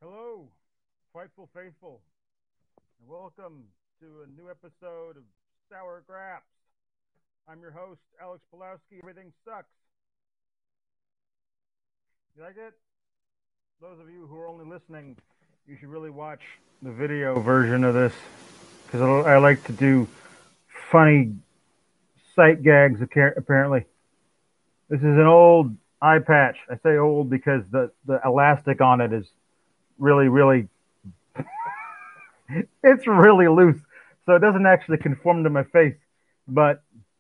Hello, Fightful Faithful, and welcome to a new episode of Sour Graps. I'm your host, Alex Pulowski. Everything sucks. You like it? Those of you who are only listening, you should really watch the video version of this because I like to do funny sight gags. Apparently, this is an old eye patch. I say old because the elastic on it is really it's really loose, so it doesn't actually conform to my face. But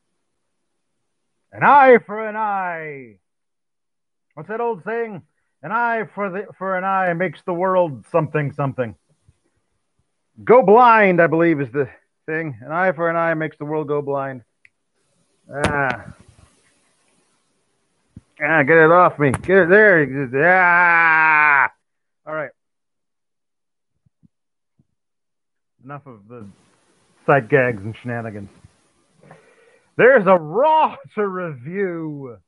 an eye for an eye. What's that old saying? An eye for an eye makes the world something something. Go blind, I believe, is the thing. An eye for an eye makes the world go blind. Ah, get it off me. Get it there. Ah. All right. Enough of the sight gags and shenanigans. There's a Raw to review.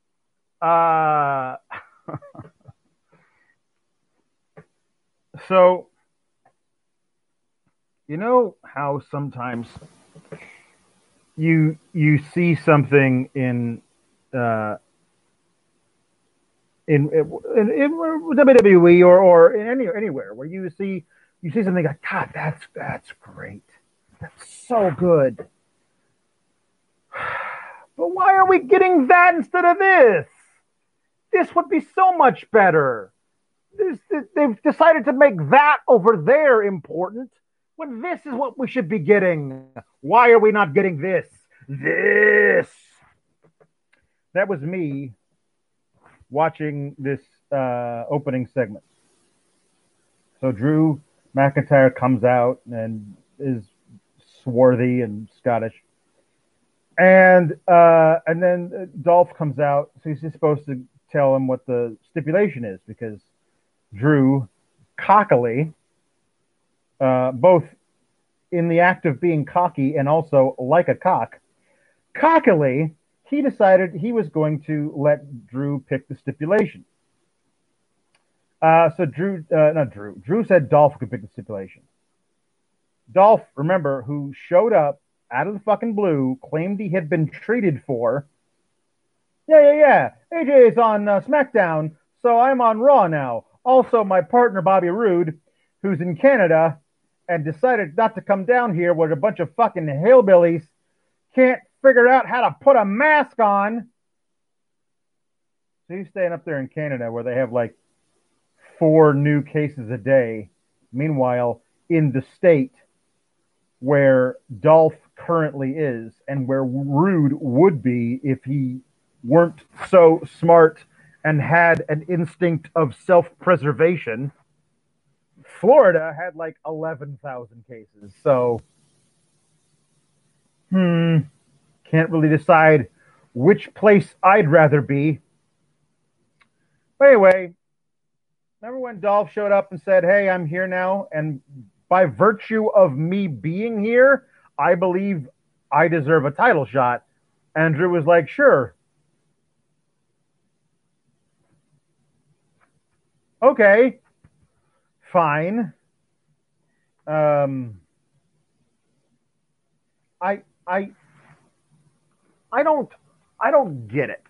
So, you know how sometimes you see something uh, in WWE or in anywhere where you see something like, God, that's great, that's so good. But why are we getting that instead of this? This would be so much better. They've decided to make that over there important when this is what we should be getting. Why are we not getting this? This. That was me watching this opening segment. So Drew McIntyre comes out and is swarthy and Scottish, and then Dolph comes out. So he's supposed to tell him what the stipulation is because Drew cockily, both in the act of being cocky and also like a cock, cockily, he decided he was going to let Drew pick the stipulation. So Drew said Dolph could pick the stipulation. Dolph, remember, who showed up out of the fucking blue, claimed he had been treated for. Yeah. AJ is on SmackDown, so I'm on Raw now. Also, my partner Bobby Roode, who's in Canada, and decided not to come down here where a bunch of fucking hillbillies can't figure out how to put a mask on. So he's staying up there in Canada where they have like 4 new cases a day. Meanwhile, in the state where Dolph currently is and where Roode would be if he weren't so smart and had an instinct of self-preservation, Florida had like 11,000 cases. So, can't really decide which place I'd rather be. But anyway, remember when Dolph showed up and said, "Hey, I'm here now, and by virtue of me being here, I believe I deserve a title shot." And Drew was like, "Sure. Okay. Fine." Um, I I I don't get it.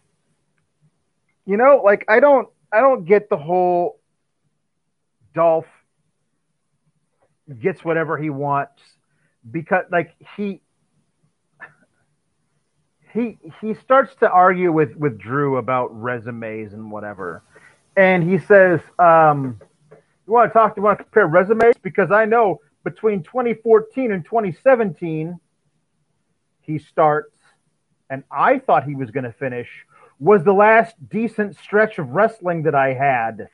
Like I don't get the whole Dolph gets whatever he wants because like he starts to argue with Drew about resumes and whatever. And he says, you want to compare resumes? Because I know between 2014 and 2017, he starts, and I thought he was going to finish, was the last decent stretch of wrestling that I had.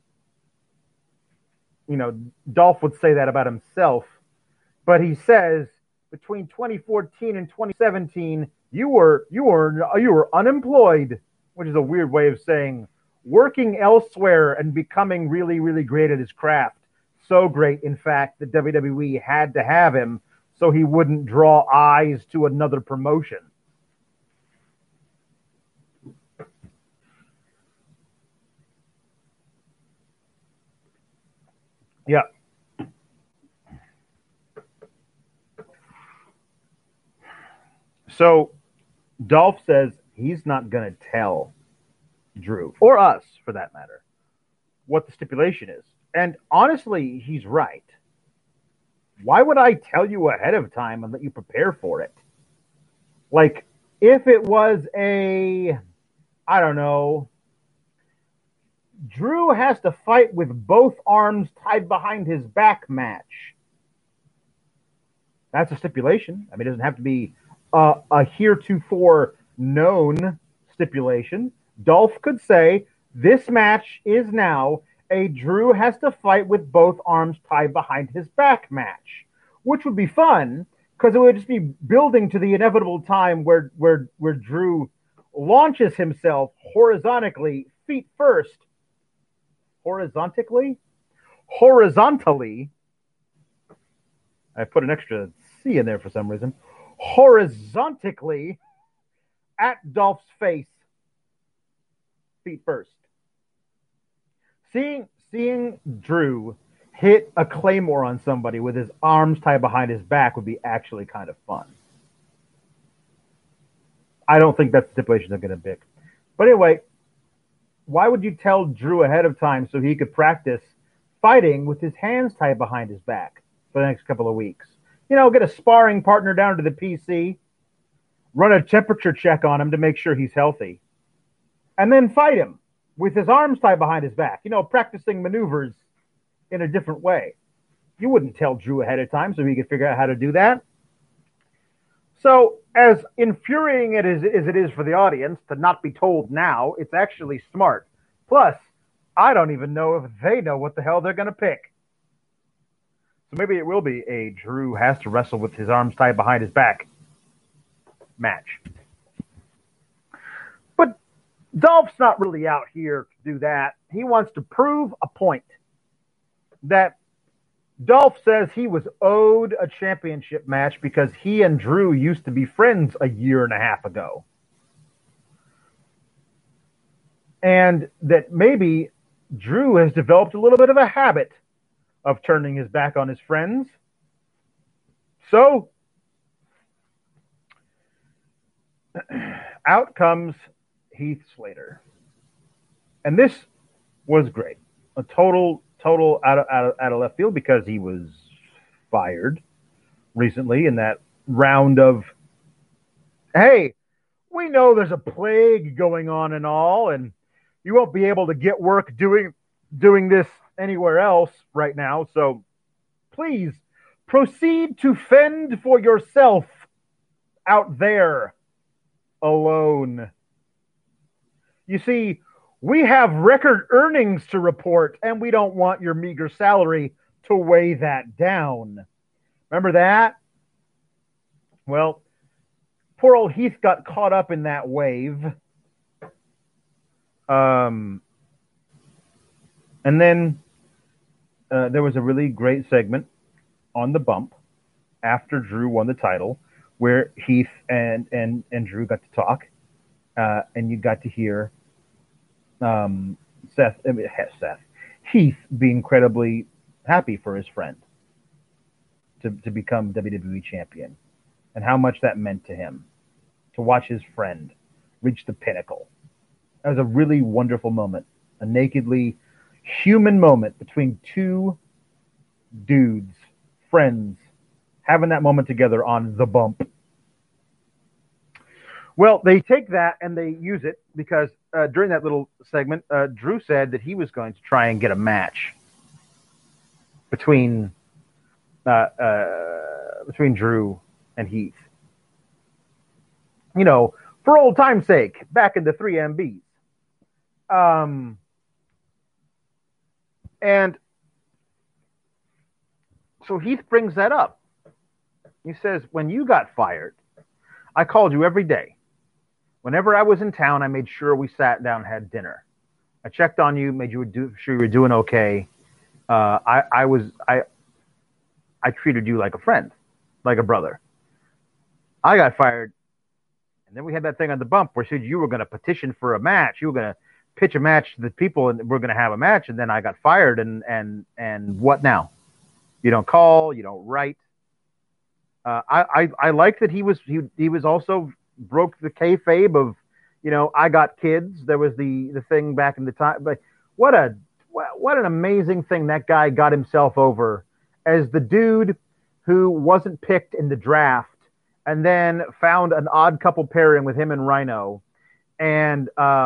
Dolph would say that about himself, but he says between 2014 and 2017, you were unemployed, which is a weird way of saying working elsewhere and becoming really, really great at his craft. So great, in fact, that WWE had to have him so he wouldn't draw eyes to another promotion. So Dolph says he's not going to tell Drew, or us for that matter, what the stipulation is. And honestly, he's right. Why would I tell you ahead of time and let you prepare for it? Like, if it was I don't know, Drew has to fight with both arms tied behind his back match. That's a stipulation. I mean, it doesn't have to be a heretofore known stipulation. Dolph could say, this match is now a Drew has to fight with both arms tied behind his back match, which would be fun because it would just be building to the inevitable time where Drew launches himself horizontally, feet first. Horizontally? I put an extra C in there for some reason. Horizontally at Dolph's face, feet first. Seeing Drew hit a claymore on somebody with his arms tied behind his back would be actually kind of fun. I don't think that's the stipulation they're going to pick. But anyway, why would you tell Drew ahead of time so he could practice fighting with his hands tied behind his back for the next couple of weeks? You know, get a sparring partner down to the PC, run a temperature check on him to make sure he's healthy, and then fight him with his arms tied behind his back, you know, practicing maneuvers in a different way. You wouldn't tell Drew ahead of time so he could figure out how to do that. So as infuriating as it is for the audience to not be told now, it's actually smart. Plus, I don't even know if they know what the hell they're going to pick. So maybe it will be a Drew has to wrestle with his arms tied behind his back match. But Dolph's not really out here to do that. He wants to prove a point that Dolph says he was owed a championship match because he and Drew used to be friends a year and a half ago. And that maybe Drew has developed a little bit of a habit of turning his back on his friends. So, out comes Heath Slater. And this was great. A total out of left field because he was fired recently in that round of, hey, we know there's a plague going on and all, and you won't be able to get work doing this anywhere else right now, so please proceed to fend for yourself out there alone. You see, we have record earnings to report, and we don't want your meager salary to weigh that down. Remember that? Well, poor old Heath got caught up in that wave. And then there was a really great segment on the bump after Drew won the title where Heath and Drew got to talk, and you got to hear Heath be incredibly happy for his friend to become WWE champion and how much that meant to him to watch his friend reach the pinnacle. That was a really wonderful moment, a nakedly human moment between two dudes, friends, having that moment together on the bump. Well, they take that and they use it because during that little segment, Drew said that he was going to try and get a match between Drew and Heath. You know, for old time's sake, back in the 3MBs. And so Heath brings that up. He says, when you got fired, I called you every day. Whenever I was in town, I made sure we sat down and had dinner. I checked on you, made sure you were doing okay. I treated you like a friend, like a brother. I got fired, and then we had that thing on the bump where you were going to petition for a match. You were going to pitch a match to the people, and we're going to have a match. And then I got fired, and what now? You don't call, you don't write. I like that he was also broke the kayfabe of, I got kids. There was the thing back in the time, but what an amazing thing that guy got himself over as the dude who wasn't picked in the draft and then found an odd couple pairing with him and Rhino. And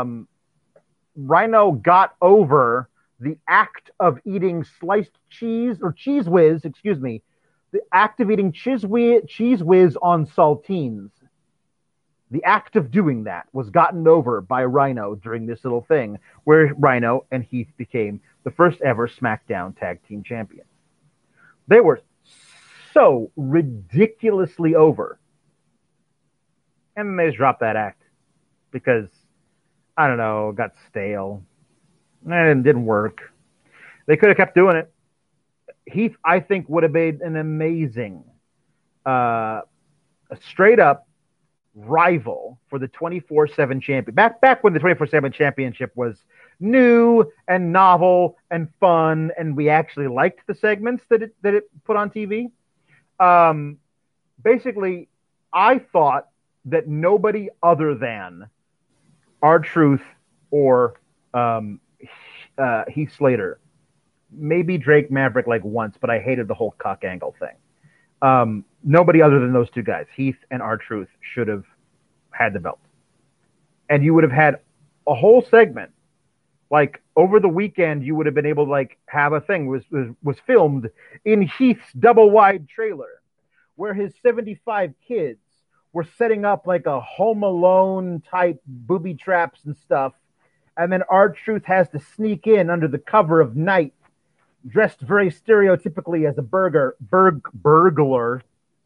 Rhino got over the act of eating sliced cheese or Cheez Whiz, excuse me, the act of eating Cheez Whiz on saltines. The act of doing that was gotten over by Rhino during this little thing where Rhino and Heath became the first ever SmackDown Tag Team Champions. They were so ridiculously over. And then they just dropped that act because, I don't know, it got stale. And it didn't work. They could have kept doing it. Heath, I think, would have made an amazing, straight up rival for the 24/7 champion. Back when the 24/7 championship was new and novel and fun, and we actually liked the segments that it put on TV. Basically, I thought that nobody other than R-Truth or Heath Slater, maybe Drake Maverick like once, but I hated the whole cock angle thing. Nobody other than those two guys, Heath and R-Truth, should have had the belt. And you would have had a whole segment. Like over the weekend, you would have been able to like have a thing was filmed in Heath's double wide trailer where his 75 kids were setting up like a Home Alone type booby traps and stuff. And then R-Truth has to sneak in under the cover of night, dressed very stereotypically as a burglar,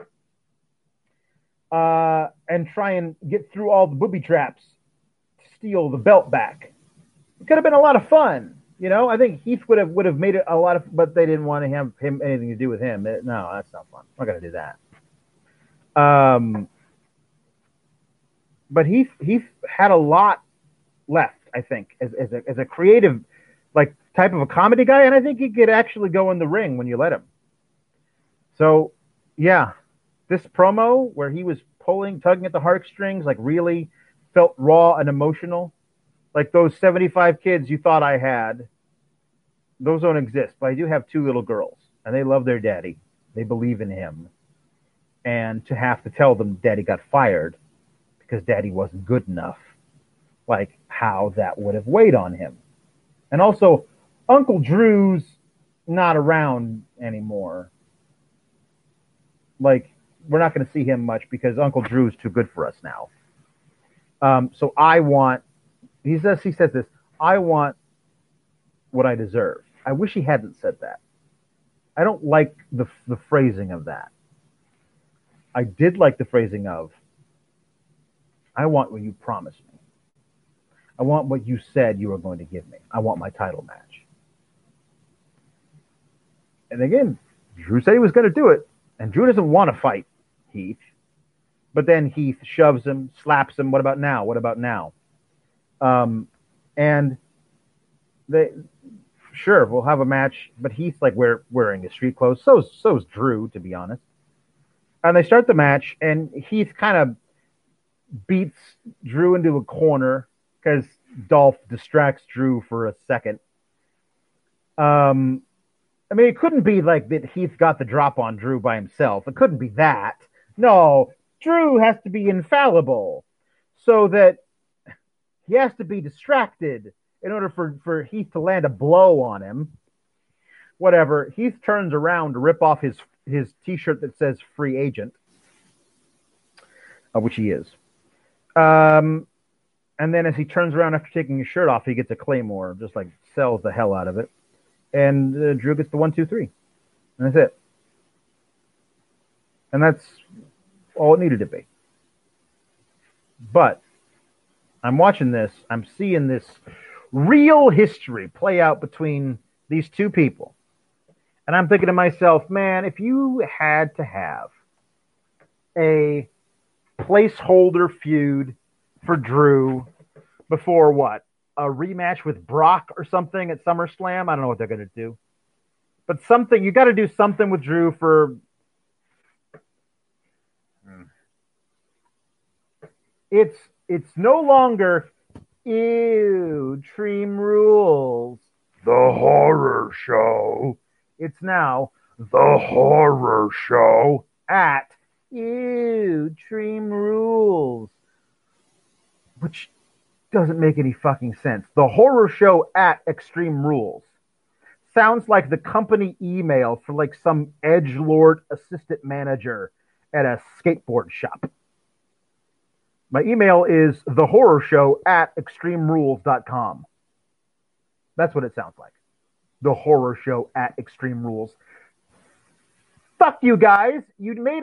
and try and get through all the booby traps to steal the belt back. It could have been a lot of fun. I think Heath would have made it a lot of, but they didn't want to have him anything to do with him. No, that's not fun. I'm not going to do that. But Heath had a lot left, I think, as a creative, like type of a comedy guy, and I think he could actually go in the ring when you let him. So, yeah, this promo where he was tugging at the heartstrings, like really felt raw and emotional. Like those 75 kids you thought I had, those don't exist. But I do have two little girls, and they love their daddy. They believe in him. And to have to tell them daddy got fired because daddy wasn't good enough, like how that would have weighed on him. And also, Uncle Drew's not around anymore. Like, we're not going to see him much because Uncle Drew's too good for us now. So I want, he says this, I want what I deserve. I wish he hadn't said that. I don't like the phrasing of that. I did like the phrasing of, I want what you promised me. I want what you said you were going to give me. I want my title match. And again, Drew said he was going to do it. And Drew doesn't want to fight Heath. But then Heath shoves him, slaps him. What about now? What about now? And sure, we'll have a match. But Heath's like wearing his street clothes. So's Drew, to be honest. And they start the match, and Heath kind of beats Drew into a corner because Dolph distracts Drew for a second. I mean, it couldn't be like that Heath got the drop on Drew by himself. It couldn't be that. No, Drew has to be infallible so that he has to be distracted in order for Heath to land a blow on him. Whatever. Heath turns around to rip off his T-shirt that says free agent, which he is. And then as he turns around after taking his shirt off, he gets a Claymore, just like sells the hell out of it. And Drew gets the 1, 2, 3. And that's it. And that's all it needed to be. But I'm watching this. I'm seeing this real history play out between these two people. And I'm thinking to myself, man, if you had to have a placeholder feud for Drew before what? A rematch with Brock or something at SummerSlam? I don't know what they're going to do. But something, you got to do something with Drew for It's no longer ew, Dream Rules, the horror show. It's now the horror show at ew, Dream Rules, which doesn't make any fucking sense. The horror show at Extreme Rules sounds like the company email for like some edgelord assistant manager at a skateboard shop. My email is thehorrorshow@extremerules.com. That's what it sounds like. The horror show at Extreme Rules. Fuck you guys. You made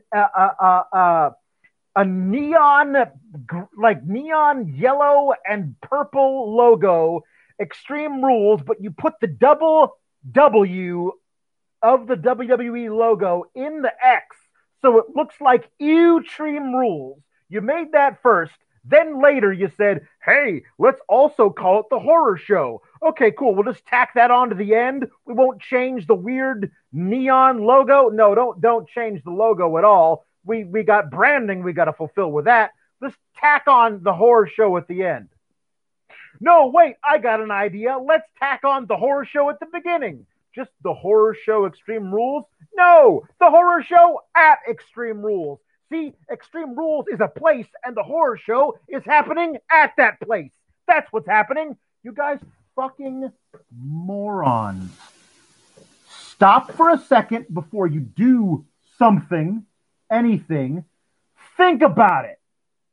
a neon, like neon yellow and purple logo, Extreme Rules, but you put the double W of the WWE logo in the X, so it looks like Extreme Rules. You made that first. Then later you said, hey, let's also call it the horror show. Okay, cool. We'll just tack that on to the end. We won't change the weird neon logo. No, don't change the logo at all. We got branding we got to fulfill with that. Let's tack on the horror show at the end. No, wait, I got an idea. Let's tack on the horror show at the beginning. Just the horror show Extreme Rules? No, the horror show at Extreme Rules. See, Extreme Rules is a place, and the horror show is happening at that place. That's what's happening. You guys fucking morons. Stop for a second before you do something, anything. Think about it.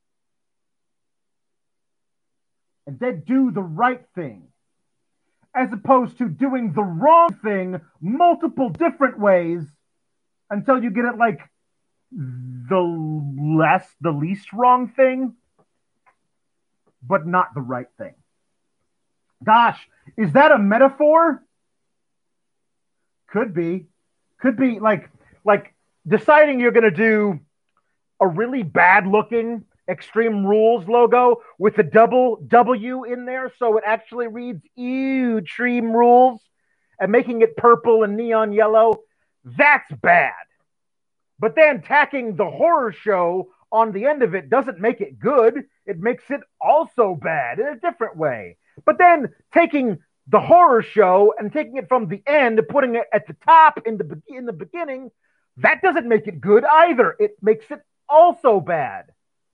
And then do the right thing. As opposed to doing the wrong thing multiple different ways until you get it like the least wrong thing, but not the right thing. Gosh, is that a metaphor? Could be like deciding you're going to do a really bad looking Extreme Rules logo with a double W in there so it actually reads Extreme Rules and making it purple and neon yellow. That's bad. But then tacking the horror show on the end of it doesn't make it good. It makes it also bad in a different way. But then taking the horror show and taking it from the end and putting it at the top in the beginning, that doesn't make it good either. It makes it also bad.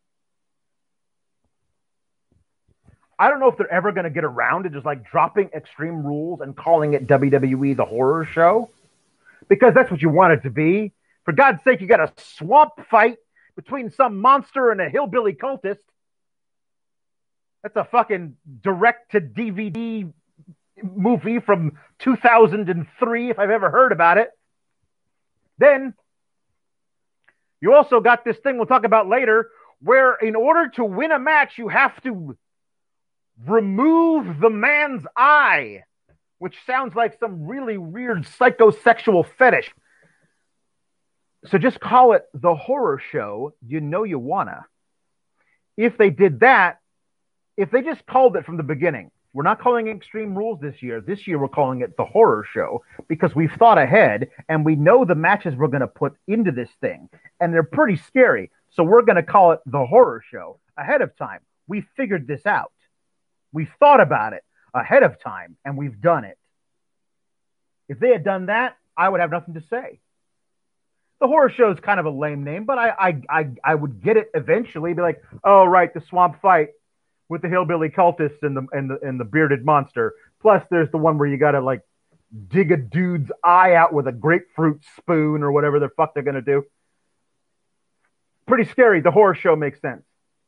I don't know if they're ever going to get around to just like dropping Extreme Rules and calling it WWE the horror show, because that's what you want it to be. For God's sake, you got a swamp fight between some monster and a hillbilly cultist. That's a fucking direct-to-DVD movie from 2003, if I've ever heard about it. Then, you also got this thing we'll talk about later, where in order to win a match, you have to remove the man's eye, which sounds like some really weird psychosexual fetish. So just call it the horror show. You know you wanna. If they did that, if they just called it from the beginning, we're not calling it Extreme Rules this year. This year we're calling it the horror show because we've thought ahead and we know the matches we're going to put into this thing. And they're pretty scary. So we're going to call it the horror show ahead of time. We figured this out. We've thought about it ahead of time and we've done it. If they had done that, I would have nothing to say. The horror show is kind of a lame name, but I would get it eventually. Be like, oh right, the swamp fight with the hillbilly cultists and the bearded monster. Plus, there's the one where you gotta like dig a dude's eye out with a grapefruit spoon or whatever the fuck they're gonna do. Pretty scary. The horror show makes sense,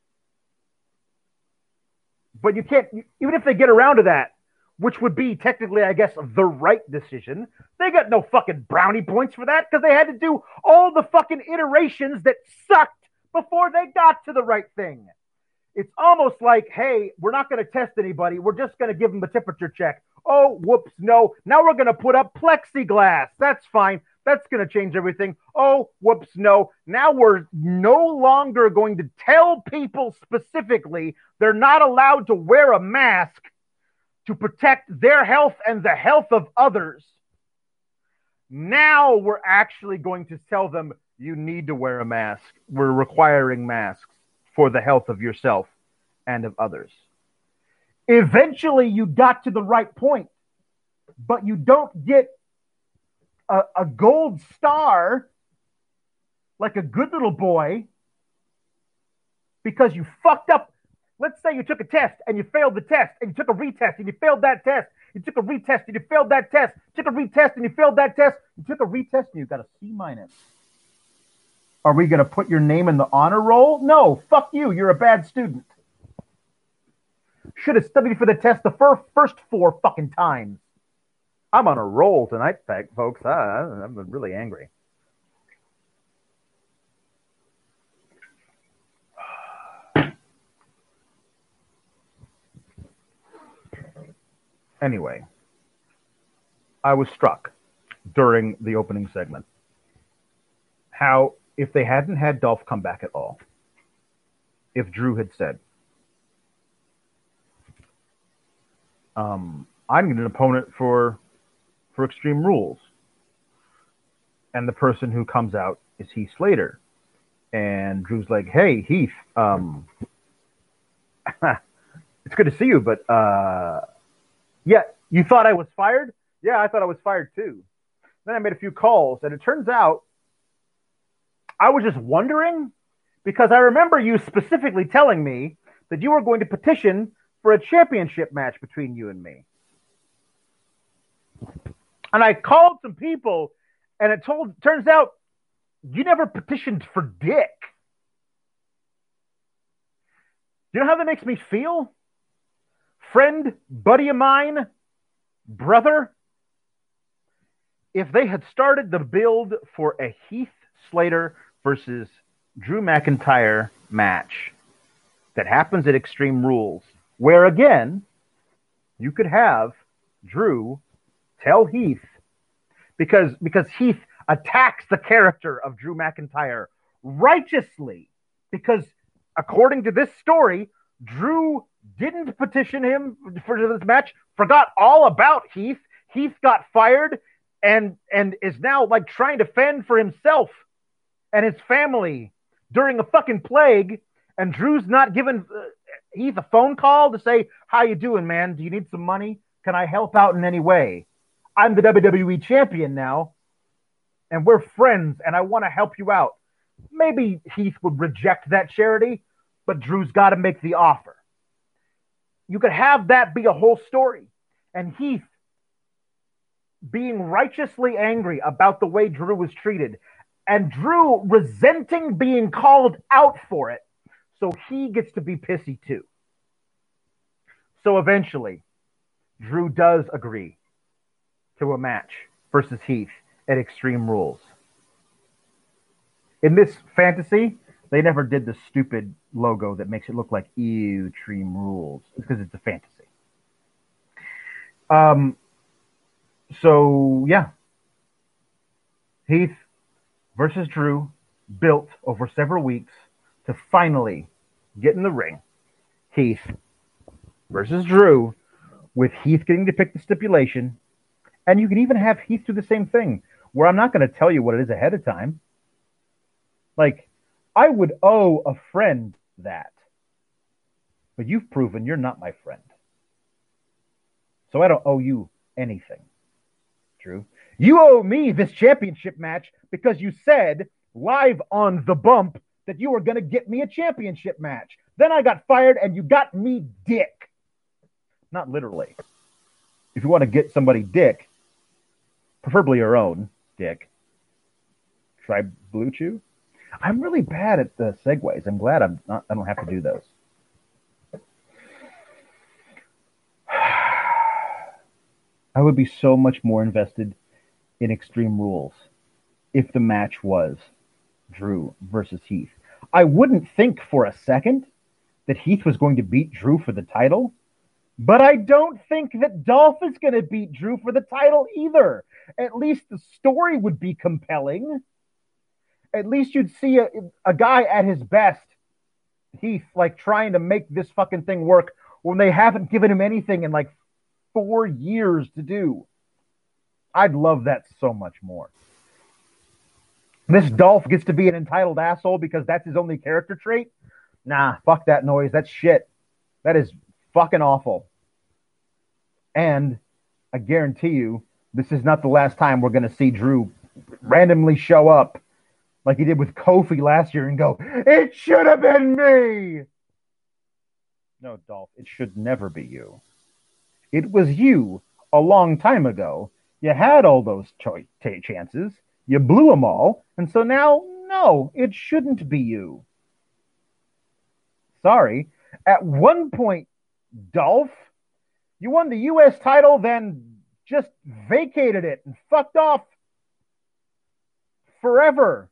but you can't. Even if they get around to that, which would be technically, I guess, the right decision. They got no fucking brownie points for that because they had to do all the fucking iterations that sucked before they got to the right thing. It's almost like, hey, we're not going to test anybody. We're just going to give them a temperature check. Oh, whoops, no. Now we're going to put up plexiglass. That's fine. That's going to change everything. Oh, whoops, no. Now we're no longer going to tell people specifically they're not allowed to wear a mask to protect their health and the health of others. Now we're actually going to tell them you need to wear a mask. We're requiring masks. for the health of yourself and of others. Eventually, you got to the right point, but you don't get a gold star like a good little boy because you fucked up. Let's say you took a test and you failed the test, and you took a retest and you failed that test. You took a retest and you failed that test. You took a retest and you failed that test. You took a retest and you got a C minus. Are we going to put your name in the honor roll? No, fuck you. You're a bad student. Should have studied for the test the first 4 fucking times. I'm on a roll tonight, folks. I'm really angry. Anyway, I was struck during the opening segment how if they hadn't had Dolph come back at all, if Drew had said, I need an opponent for Extreme Rules, and the person who comes out is Heath Slater, and Drew's like, hey, Heath, it's good to see you, but yeah, you thought I was fired? Yeah, I thought I was fired too. Then I made a few calls, and it turns out I was just wondering, because I remember you specifically telling me that you were going to petition for a championship match between you and me. And I called some people, and it turns out you never petitioned for dick. Do you know how that makes me feel? Friend, buddy of mine, brother, if they had started the build for a Heath Slater versus Drew McIntyre match that happens at Extreme Rules, where again, you could have Drew tell Heath, because Heath attacks the character of Drew McIntyre righteously, because according to this story, Drew didn't petition him for this match, forgot all about Heath. Heath got fired and is now like trying to fend for himself and his family during a fucking plague, and Drew's not giving Heath a phone call to say, how you doing, man? Do you need some money? Can I help out in any way? I'm the WWE champion now, and we're friends, and I want to help you out. Maybe Heath would reject that charity, but Drew's got to make the offer. You could have that be a whole story, and Heath being righteously angry about the way Drew was treated, and Drew resenting being called out for it, so he gets to be pissy too. So eventually, Drew does agree to a match versus Heath at Extreme Rules. In this fantasy, they never did the stupid logo that makes it look like Extreme Rules. It's because it's a fantasy. So, yeah. Heath versus Drew, built over several weeks to finally get in the ring. Heath versus Drew, with Heath getting to pick the stipulation. And you can even have Heath do the same thing, where I'm not going to tell you what it is ahead of time. Like, I would owe a friend that. But you've proven you're not my friend. So I don't owe you anything, Drew. You owe me this championship match because you said live on The Bump that you were going to get me a championship match. Then I got fired and you got me dick. Not literally. If you want to get somebody dick, preferably your own dick, try Blue Chew. I'm really bad at the segues. I'm glad I don't have to do those. I would be so much more invested in Extreme Rules if the match was Drew versus Heath. I wouldn't think for a second that Heath was going to beat Drew for the title, but I don't think that Dolph is going to beat Drew for the title either. At least the story would be compelling. At least you'd see a guy at his best, Heath, like trying to make this fucking thing work when they haven't given him anything in like 4 years to do. I'd love that so much more. This Dolph gets to be an entitled asshole because that's his only character trait. Nah, fuck that noise. That's shit. That is fucking awful. And I guarantee you, this is not the last time we're going to see Drew randomly show up like he did with Kofi last year and go, "It should have been me." No, Dolph, it should never be you. It was you a long time ago. You had all those chances. You blew them all. And so now, no, it shouldn't be you. Sorry. At one point, Dolph, you won the U.S. title, then just vacated it and fucked off forever.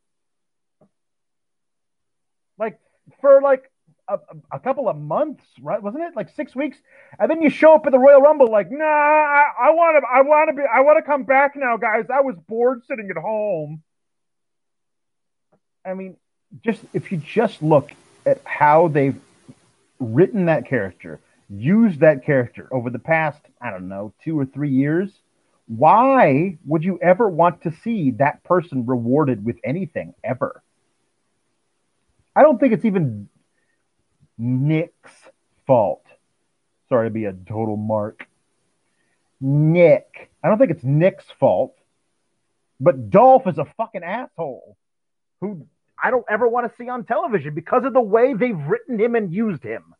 Like, for like a couple of months, right? Wasn't it like 6 weeks? And then you show up at the Royal Rumble, like, nah, I want to come back now, guys. I was bored sitting at home. I mean, just if you just look at how they've written that character, used that character over the past, I don't know, 2 or 3 years, why would you ever want to see that person rewarded with anything ever? I don't think it's even Nick's fault. Sorry to be a total mark. Nick. I don't think it's Nick's fault. But Dolph is a fucking asshole who I don't ever want to see on television because of the way they've written him and used him.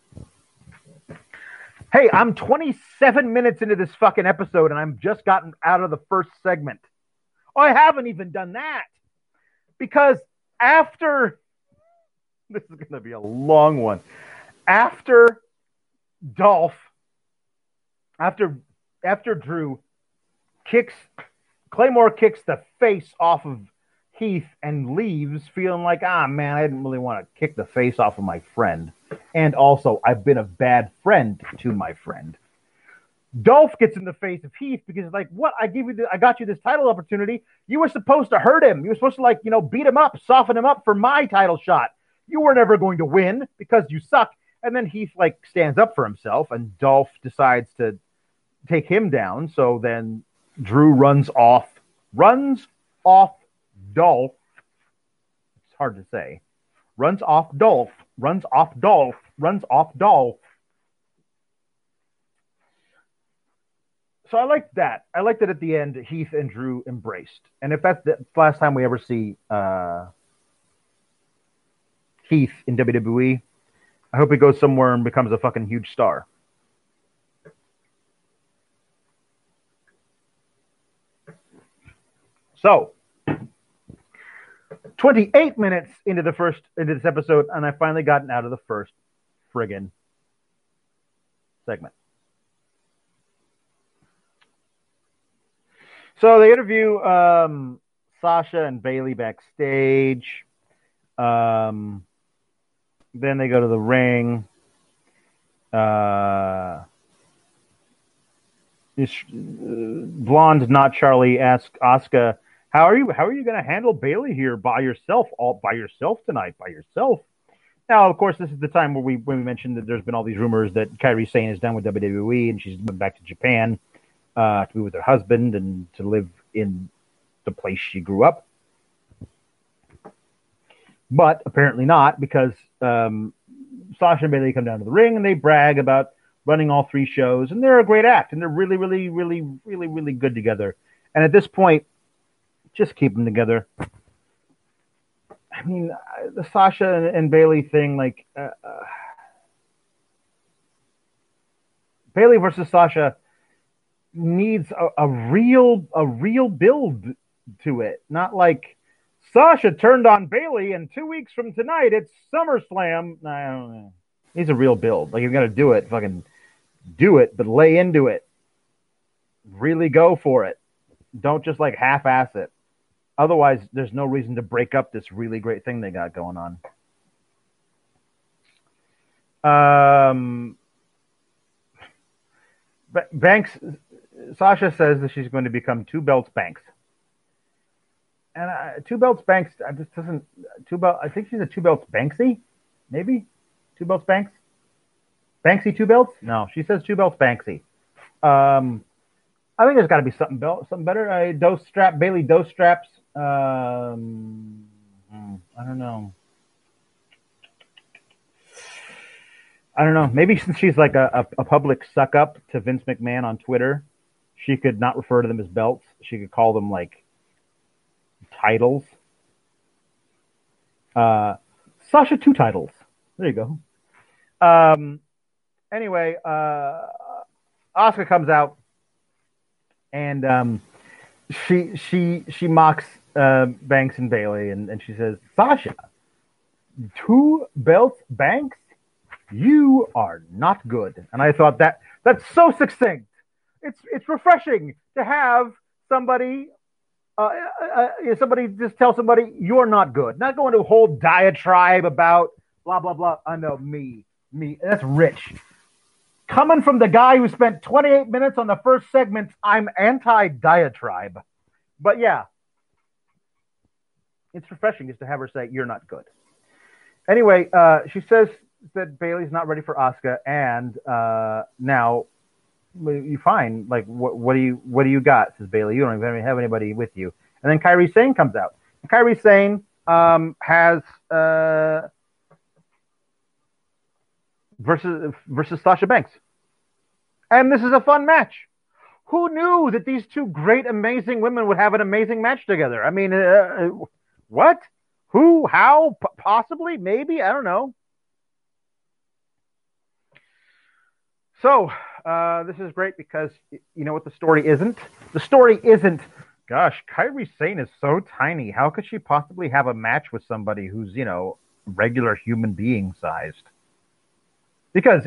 Hey, I'm 27 minutes into this fucking episode and I've just gotten out of the first segment. Oh, I haven't even done that. Because after... This is going to be a long one. After Dolph, after Drew Claymore kicks the face off of Heath and leaves feeling like, man, I didn't really want to kick the face off of my friend. And also, I've been a bad friend to my friend. Dolph gets in the face of Heath because it's like, what? I got you this title opportunity. You were supposed to hurt him. You were supposed to beat him up, soften him up for my title shot. You were never going to win because you suck. And then Heath stands up for himself and Dolph decides to take him down. So then Drew runs off Dolph. It's hard to say. Runs off Dolph. So I like that. I like that at the end, Heath and Drew embraced. And if that's the last time we ever see Heath in WWE, I hope he goes somewhere and becomes a fucking huge star. So, 28 minutes into this episode, and I finally gotten out of the first friggin' segment. So they interview Sasha and Bayley backstage. Then they go to the ring. Blonde, not Charlie, asks Asuka, How are you going to handle Bayley here all by yourself tonight? Now, of course, this is the time where we mentioned that there's been all these rumors that Kairi Sane is done with WWE and she's moving back to Japan to be with her husband and to live in the place she grew up. But apparently not, because Sasha and Bayley come down to the ring and they brag about running all 3 shows, and they're a great act, and they're really, really, really, really, really good together. And at this point, just keep them together. I mean, the Sasha and Bayley thing, Bayley versus Sasha needs a real build to it, not like Sasha turned on Bayley, and 2 weeks from tonight, it's SummerSlam. I don't know. Needs a real build. Like, you're going to do it, fucking do it, but lay into it. Really go for it. Don't just, half-ass it. Otherwise, there's no reason to break up this really great thing they got going on. Banks, Sasha says that she's going to become Two Belts Banks. And Two Belts Banks, I think she's a Two Belts Banksy, maybe? Two Belts Banks? Banksy Two Belts? No, she says Two Belts Banksy. I think there's got to be something better. Bayley dose straps. I don't know. I don't know. Maybe since she's like a public suck up to Vince McMahon on Twitter, she could not refer to them as belts. She could call them like titles. Sasha two titles. There you go. Um, anyway, Asuka comes out and she mocks Banks and Bailey and she says, Sasha, two belts, Banks, you are not good. And I thought that's so succinct. It's refreshing to have somebody somebody just tell somebody you're not good. Not going to a whole diatribe about blah blah blah. I know me. That's rich. Coming from the guy who spent 28 minutes on the first segment, I'm anti-diatribe. But yeah, it's refreshing just to have her say you're not good. Anyway, she says that Bailey's not ready for Asuka, and now you fine. Like, what do you got? Says Bailey. You don't even have anybody with you. And then Kairi Sane comes out. And Kairi Sane has versus Sasha Banks, and this is a fun match. Who knew that these two great, amazing women would have an amazing match together? I mean, what? Who? How? Possibly? Maybe? I don't know. So, this is great because you know what the story isn't? The story isn't, gosh, Kairi Sane is so tiny. How could she possibly have a match with somebody who's, regular human being sized? Because,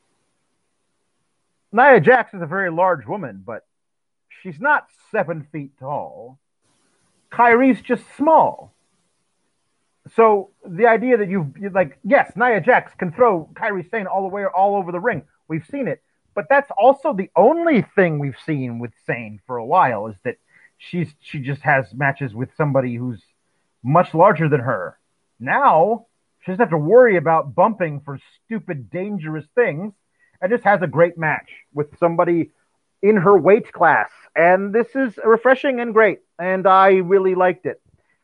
Nia Jax is a very large woman, but she's not 7 feet tall. Kairi's just small. So the idea that you're like, yes, Nia Jax can throw Kairi Sane all over the ring. We've seen it. But that's also the only thing we've seen with Sane for a while is that she just has matches with somebody who's much larger than her. Now, she doesn't have to worry about bumping for stupid, dangerous things and just has a great match with somebody in her weight class. And this is refreshing and great. And I really liked it.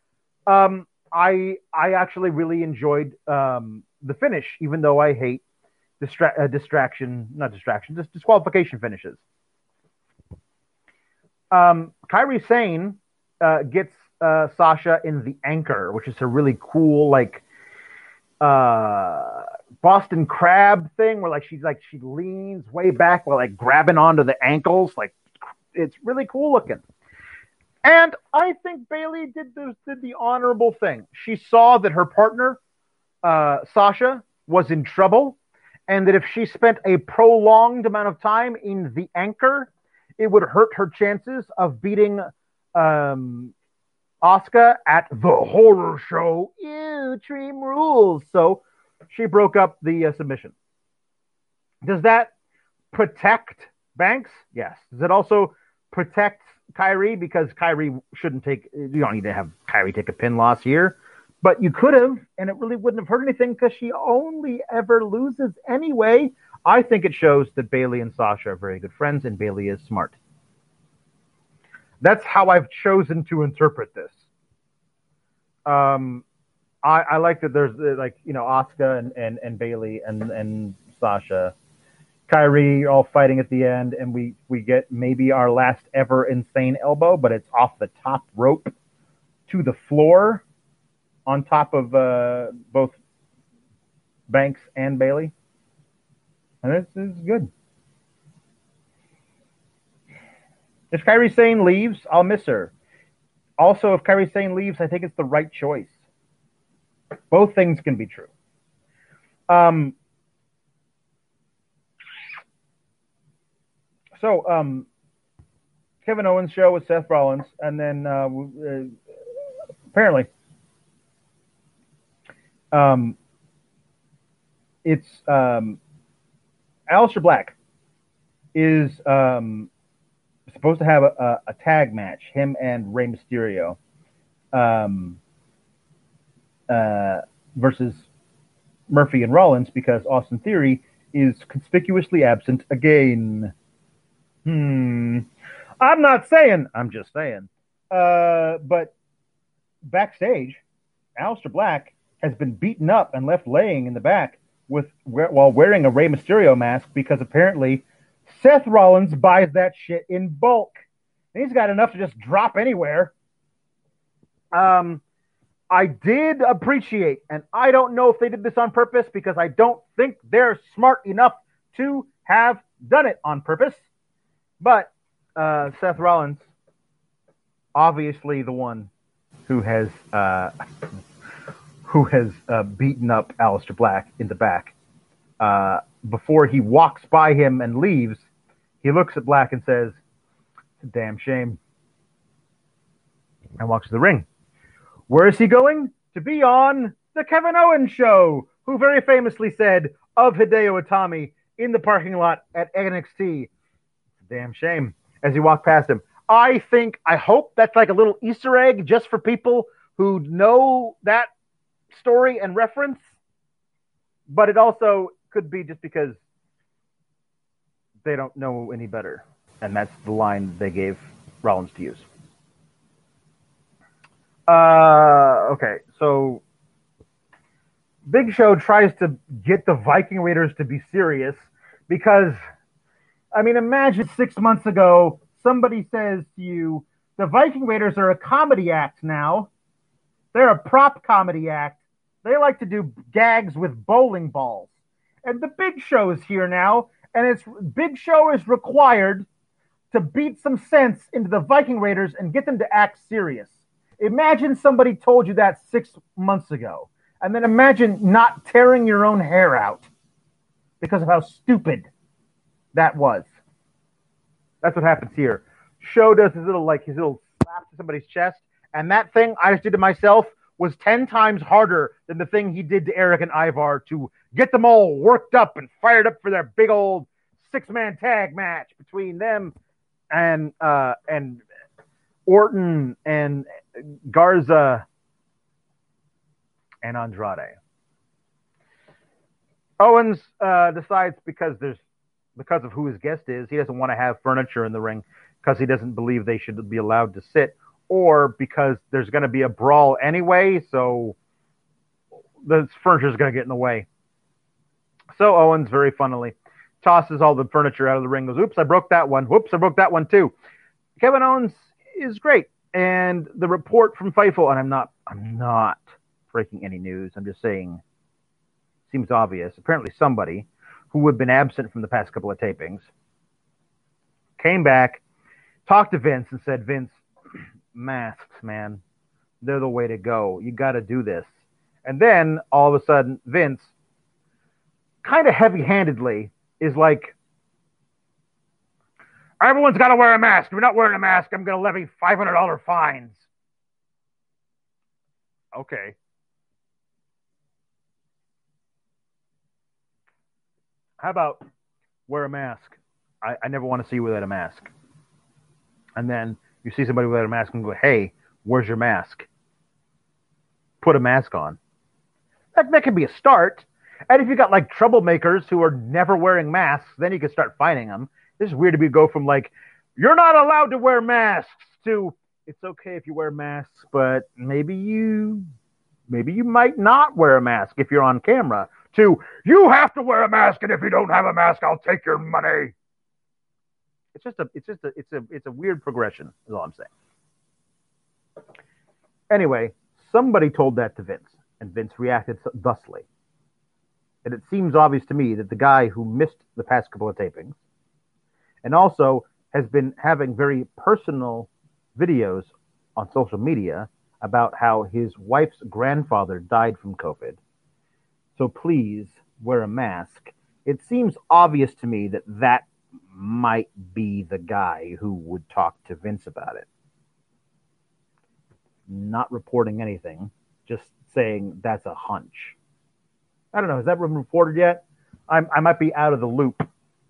I actually really enjoyed the finish, even though I hate disqualification finishes. Kairi Sane gets Sasha in the anchor, which is a really cool, Boston Crab thing where she leans way back while grabbing onto the ankles. It's really cool looking. And I think Bailey did the honorable thing. She saw that her partner, Sasha, was in trouble, and that if she spent a prolonged amount of time in the anchor, it would hurt her chances of beating Asuka at the horror show. Ew, Dream Rules. So she broke up the submission. Does that protect Banks? Yes. Does it also protect Kairi? Because Kairi you don't need to have Kairi take a pin loss here. But you could have, and it really wouldn't have hurt anything because she only ever loses anyway. I think it shows that Bailey and Sasha are very good friends, and Bailey is smart. That's how I've chosen to interpret this. I like that there's Asuka and Bailey and Sasha, Kairi all fighting at the end, and we get maybe our last ever insane elbow, but it's off the top rope to the floor on top of both Banks and Bailey. And this is good. If Kairi Sane leaves, I'll miss her. Also, if Kairi Sane leaves, I think it's the right choice. Both things can be true. So, Kevin Owens' show with Seth Rollins, and then apparently it's Aleister Black is supposed to have a tag match, him and Rey Mysterio, versus Murphy and Rollins, because Austin Theory is conspicuously absent again. I'm not saying, I'm just saying. But backstage, Aleister Black has been beaten up and left laying in the back while wearing a Rey Mysterio mask because apparently Seth Rollins buys that shit in bulk. And he's got enough to just drop anywhere. I did appreciate, and I don't know if they did this on purpose because I don't think they're smart enough to have done it on purpose. But Seth Rollins, obviously the one who has beaten up Aleister Black in the back. Before he walks by him and leaves, he looks at Black and says, "It's a damn shame," and walks to the ring. Where is he going? To be on the Kevin Owens Show, who very famously said of Hideo Itami in the parking lot at NXT, "It's a damn shame," as he walked past him. I hope that's like a little Easter egg just for people who know that story and reference, but it also could be just because they don't know any better, and that's the line they gave Rollins to use. Okay, so Big Show tries to get the Viking Raiders to be serious because, I mean, imagine 6 months ago, somebody says to you, the Viking Raiders are a comedy act now. They're a prop comedy act. They like to do gags with bowling balls. And the Big Show is here now, and Big Show is required to beat some sense into the Viking Raiders and get them to act serious. Imagine somebody told you that 6 months ago, and then imagine not tearing your own hair out because of how stupid that was. That's what happens here. Show does his little slap to somebody's chest, and that thing I just did to myself was 10 times harder than the thing he did to Eric and Ivar to get them all worked up and fired up for their big old 6-man tag match between them and Orton and Garza and Andrade. Owens decides because of who his guest is, he doesn't want to have furniture in the ring because he doesn't believe they should be allowed to sit, or because there's going to be a brawl anyway, so the furniture is going to get in the way. So Owens, very funnily, tosses all the furniture out of the ring, goes, "Oops, I broke that one. Whoops, I broke that one too." Kevin Owens is great. And the report from Fightful, and I'm not breaking any news, I'm just saying, seems obvious. Apparently somebody who had been absent from the past couple of tapings came back, talked to Vince and said, "Vince, masks, man, they're the way to go. You got to do this." And then all of a sudden, Vince, kind of heavy-handedly, is like, "Everyone's got to wear a mask. If you're not wearing a mask, I'm going to levy $500 fines." Okay. How about wear a mask? I never want to see you without a mask. And then you see somebody without a mask and go, "Hey, where's your mask?" Put a mask on. That could be a start. And if you got like troublemakers who are never wearing masks, then you can start fining them. This is weird to go from like, "You're not allowed to wear masks," to "It's okay if you wear masks, but maybe you might not wear a mask if you're on camera," to "You have to wear a mask, and if you don't have a mask, I'll take your money." It's a weird progression, is all I'm saying. Anyway, somebody told that to Vince, and Vince reacted thusly. And it seems obvious to me that the guy who missed the past couple of tapings and also has been having very personal videos on social media about how his wife's grandfather died from COVID. So please wear a mask. It seems obvious to me that might be the guy who would talk to Vince about it. Not reporting anything, just saying that's a hunch. I don't know. Has that been reported yet? I might be out of the loop.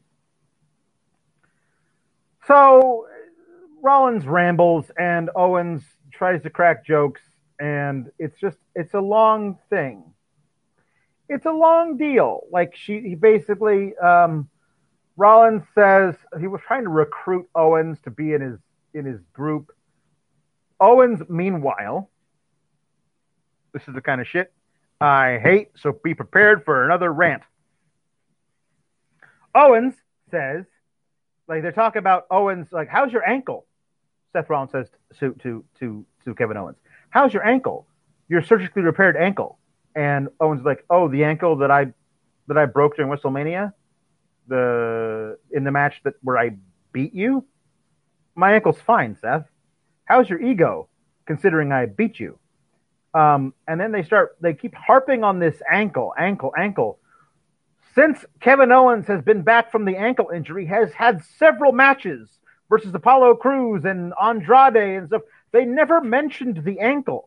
So Rollins rambles and Owens tries to crack jokes, and it's a long thing. It's a long deal. Like he basically, Rollins says he was trying to recruit Owens to be in his group. Owens, meanwhile, this is the kind of shit I hate, so be prepared for another rant. Owens says, like they're talking about Owens, like, how's your ankle? Seth Rollins says to Kevin Owens, how's your ankle? Your surgically repaired ankle. And Owens is like, oh, the ankle that I broke during WrestleMania, in the match where I beat you. My ankle's fine, Seth. How's your ego, considering I beat you? And then they keep harping on this ankle. Since Kevin Owens has been back from the ankle injury, has had several matches versus Apollo Crews and Andrade and stuff. They never mentioned the ankle.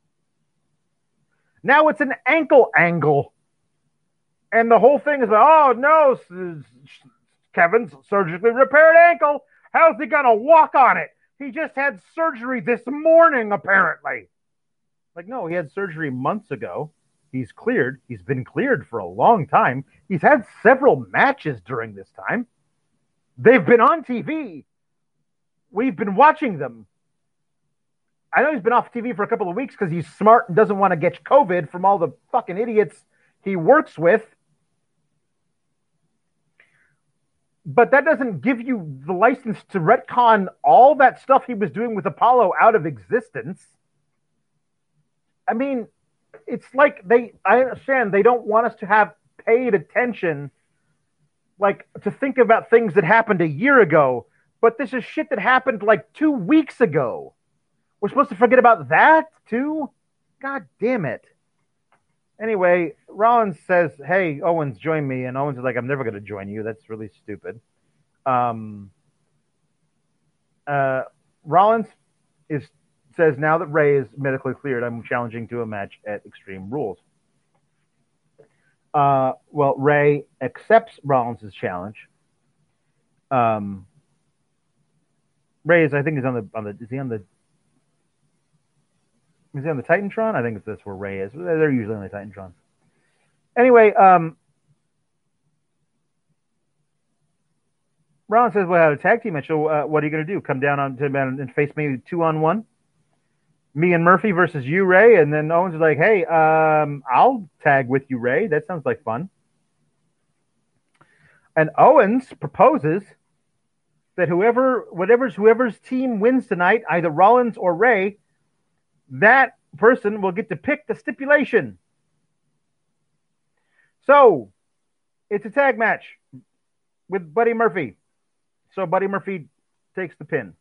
Now it's an ankle angle. And the whole thing is like, oh, no, Kevin's surgically repaired ankle. How's he going to walk on it? He just had surgery this morning, apparently. Like, no, he had surgery months ago. He's cleared. He's been cleared for a long time. He's had several matches during this time. They've been on TV. We've been watching them. I know he's been off TV for a couple of weeks because he's smart and doesn't want to get COVID from all the fucking idiots he works with. But that doesn't give you the license to retcon all that stuff he was doing with Apollo out of existence. I mean, it's like I understand they don't want us to have paid attention, like to think about things that happened a year ago, but this is shit that happened like 2 weeks ago. We're supposed to forget about that too? God damn it. Anyway, Rollins says, hey, Owens, join me. And Owens is like, I'm never going to join you. That's really stupid. Rollins says, now that Ray is medically cleared, I'm challenging to a match at Extreme Rules. Well, Ray accepts Rollins' challenge. Ray is, I think, is he on the Titantron? I think that's where Ray is. They're usually on the Titantron. Anyway, Rollins says, well, I had a tag team match, so what are you going to do? Come down and face me 2-on-1? Me and Murphy versus you, Ray? And then Owens is like, hey, I'll tag with you, Ray. That sounds like fun. And Owens proposes that whoever's team wins tonight, either Rollins or Ray, that person will get to pick the stipulation. So, it's a tag match with Buddy Murphy. So Buddy Murphy takes the pin.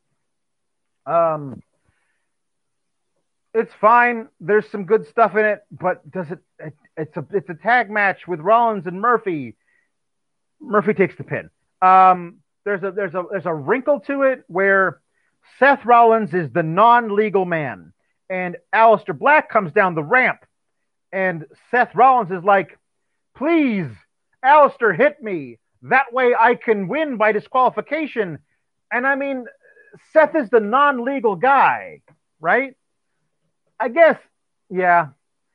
It's fine. There's some good stuff in it, but it's a tag match with Rollins and Murphy. Murphy takes the pin. There's a wrinkle to it where Seth Rollins is the non-legal man. And Aleister Black comes down the ramp, and Seth Rollins is like, please, Aleister, hit me. That way I can win by disqualification. And I mean, Seth is the non-legal guy, right? I guess, yeah.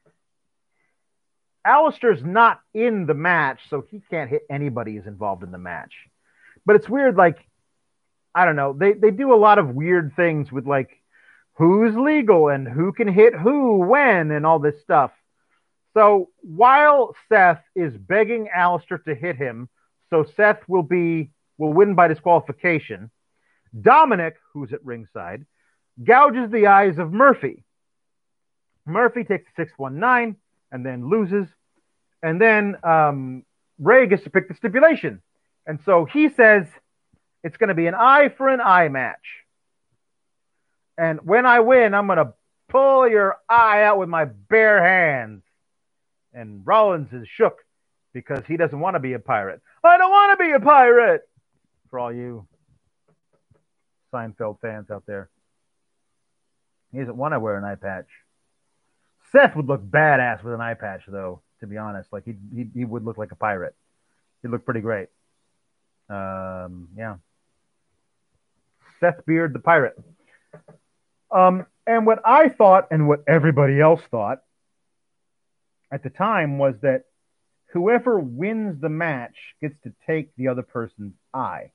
Aleister's not in the match, so he can't hit anybody who's involved in the match. But it's weird, like, I don't know. They do a lot of weird things with, like, who's legal and who can hit who, when, and all this stuff. So while Seth is begging Aleister to hit him, so Seth will win by disqualification, Dominic, who's at ringside, gouges the eyes of Murphy. Murphy takes the 619 and then loses. And then Ray gets to pick the stipulation. And so he says it's going to be an eye for an eye match. And when I win, I'm going to pull your eye out with my bare hands. And Rollins is shook because he doesn't want to be a pirate. I don't want to be a pirate! For all you Seinfeld fans out there. He doesn't want to wear an eye patch. Seth would look badass with an eye patch, though, to be honest. Like, he would look like a pirate. He'd look pretty great. Yeah. Seth Beard, the pirate. And what I thought and what everybody else thought at the time was that whoever wins the match gets to take the other person's eye.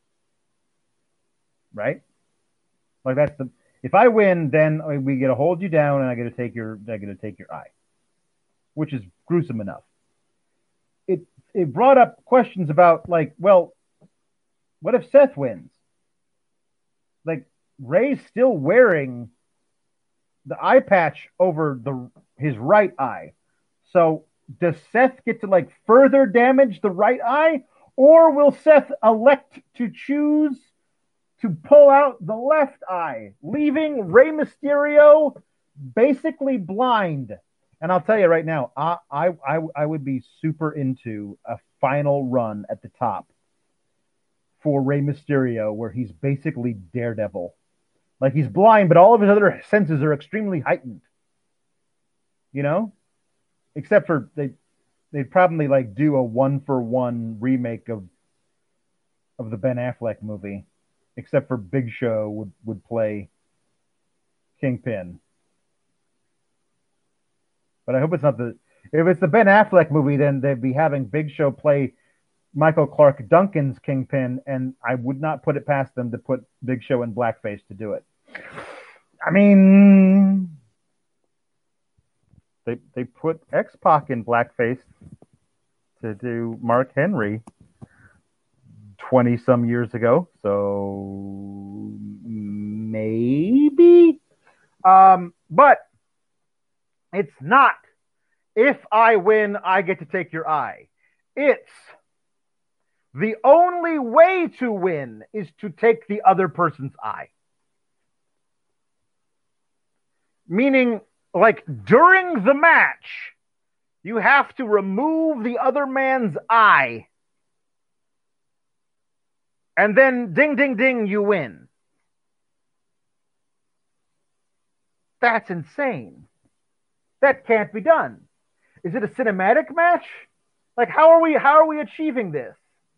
Right? Like if I win, then we get to hold you down and I get to take your eye. Which is gruesome enough. It it brought up questions about like, well, what if Seth wins? Like Ray's still wearing the eye patch over his right eye. So does Seth get to like further damage the right eye, or will Seth elect to choose to pull out the left eye, leaving Rey Mysterio basically blind? And I'll tell you right now, I would be super into a final run at the top for Rey Mysterio where he's basically Daredevil. Like he's blind, but all of his other senses are extremely heightened. You know? Except for they'd probably like do a 1-for-1 remake of the Ben Affleck movie. Except for Big Show would play Kingpin. But I hope it's not if it's the Ben Affleck movie, then they'd be having Big Show play Michael Clark Duncan's Kingpin, and I would not put it past them to put Big Show in blackface to do it. I mean, they put X-Pac in blackface to do Mark Henry 20-some years ago, so maybe. But it's not, if I win, I get to take your eye. It's the only way to win is to take the other person's eye. Meaning, like, during the match, you have to remove the other man's eye. And then, ding, ding, ding, you win. That's insane. That can't be done. Is it a cinematic match? Like, how are we achieving this?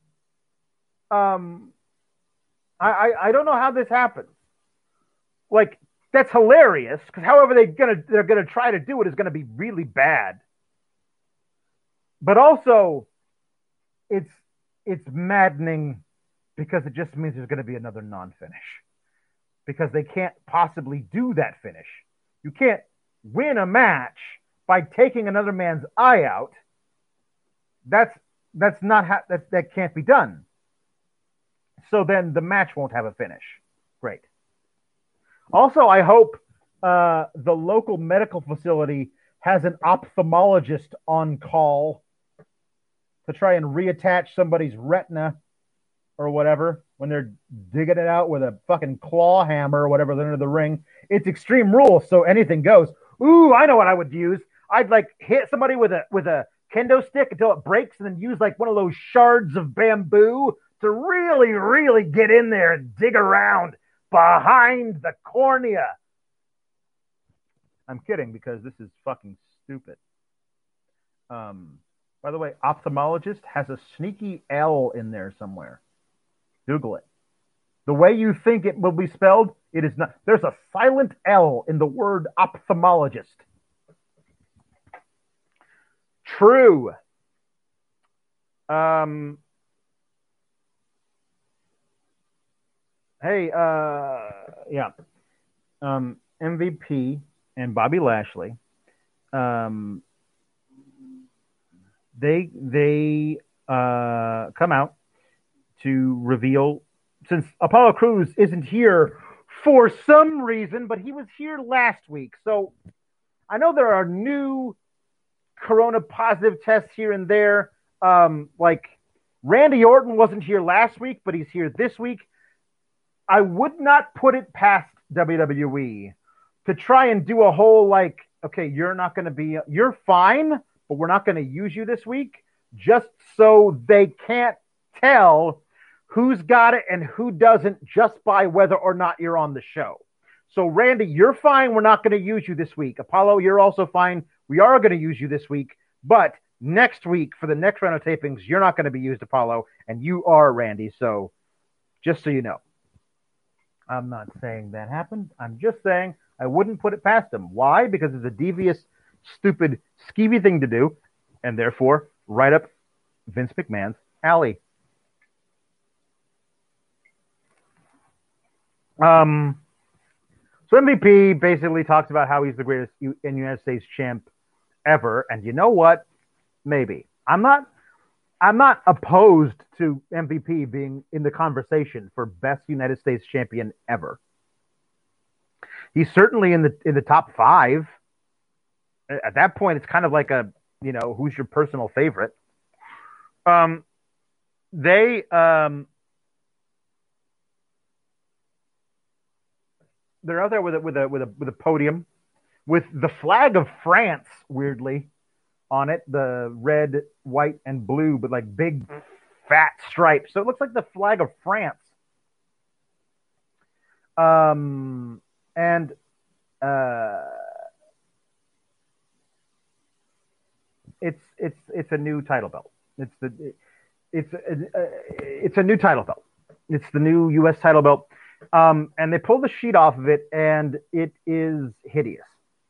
I don't know how this happens. Like, that's hilarious because however they're gonna try to do it is gonna be really bad. But also, it's maddening because it just means there's gonna be another non-finish because they can't possibly do that finish. You can't win a match by taking another man's eye out. That can't be done. So then the match won't have a finish. Great. Also, I hope the local medical facility has an ophthalmologist on call to try and reattach somebody's retina or whatever when they're digging it out with a fucking claw hammer or whatever under the ring. It's Extreme Rules, so anything goes. Ooh, I know what I would use. I'd like hit somebody with a kendo stick until it breaks and then use like one of those shards of bamboo to really, really get in there and dig around behind the cornea. I'm kidding because this is fucking stupid. By the way, ophthalmologist has a sneaky L in there somewhere. Google it. The way you think it will be spelled, it is not. There's a silent L in the word ophthalmologist. True. Hey, yeah. MVP and Bobby Lashley. They come out to reveal, since Apollo Crews isn't here for some reason, but he was here last week. So I know there are new corona positive tests here and there. Like Randy Orton wasn't here last week, but he's here this week. I would not put it past WWE to try and do a whole like, okay, you're fine, but we're not going to use you this week, just so they can't tell who's got it and who doesn't just by whether or not you're on the show. So Randy, you're fine. We're not going to use you this week. Apollo, you're also fine. We are going to use you this week, but next week for the next round of tapings, you're not going to be used, Apollo, and you are, Randy. So just so you know. I'm not saying that happened. I'm just saying I wouldn't put it past them. Why? Because it's a devious, stupid, skeevy thing to do, and therefore right up Vince McMahon's alley. So MVP basically talks about how he's the greatest United States champ ever, and you know what? Maybe. I'm not I'm not opposed to MVP being in the conversation for best United States champion ever. He's certainly in the top five. At that point, it's kind of like who's your personal favorite? Um, they they're out there with a podium with the flag of France, weirdly, on it, the red, white, and blue, but like big fat stripes. So it looks like the flag of France. And uh, it's a new title belt. It's a new title belt. It's the new U.S. title belt. And they pull the sheet off of it, and it is hideous.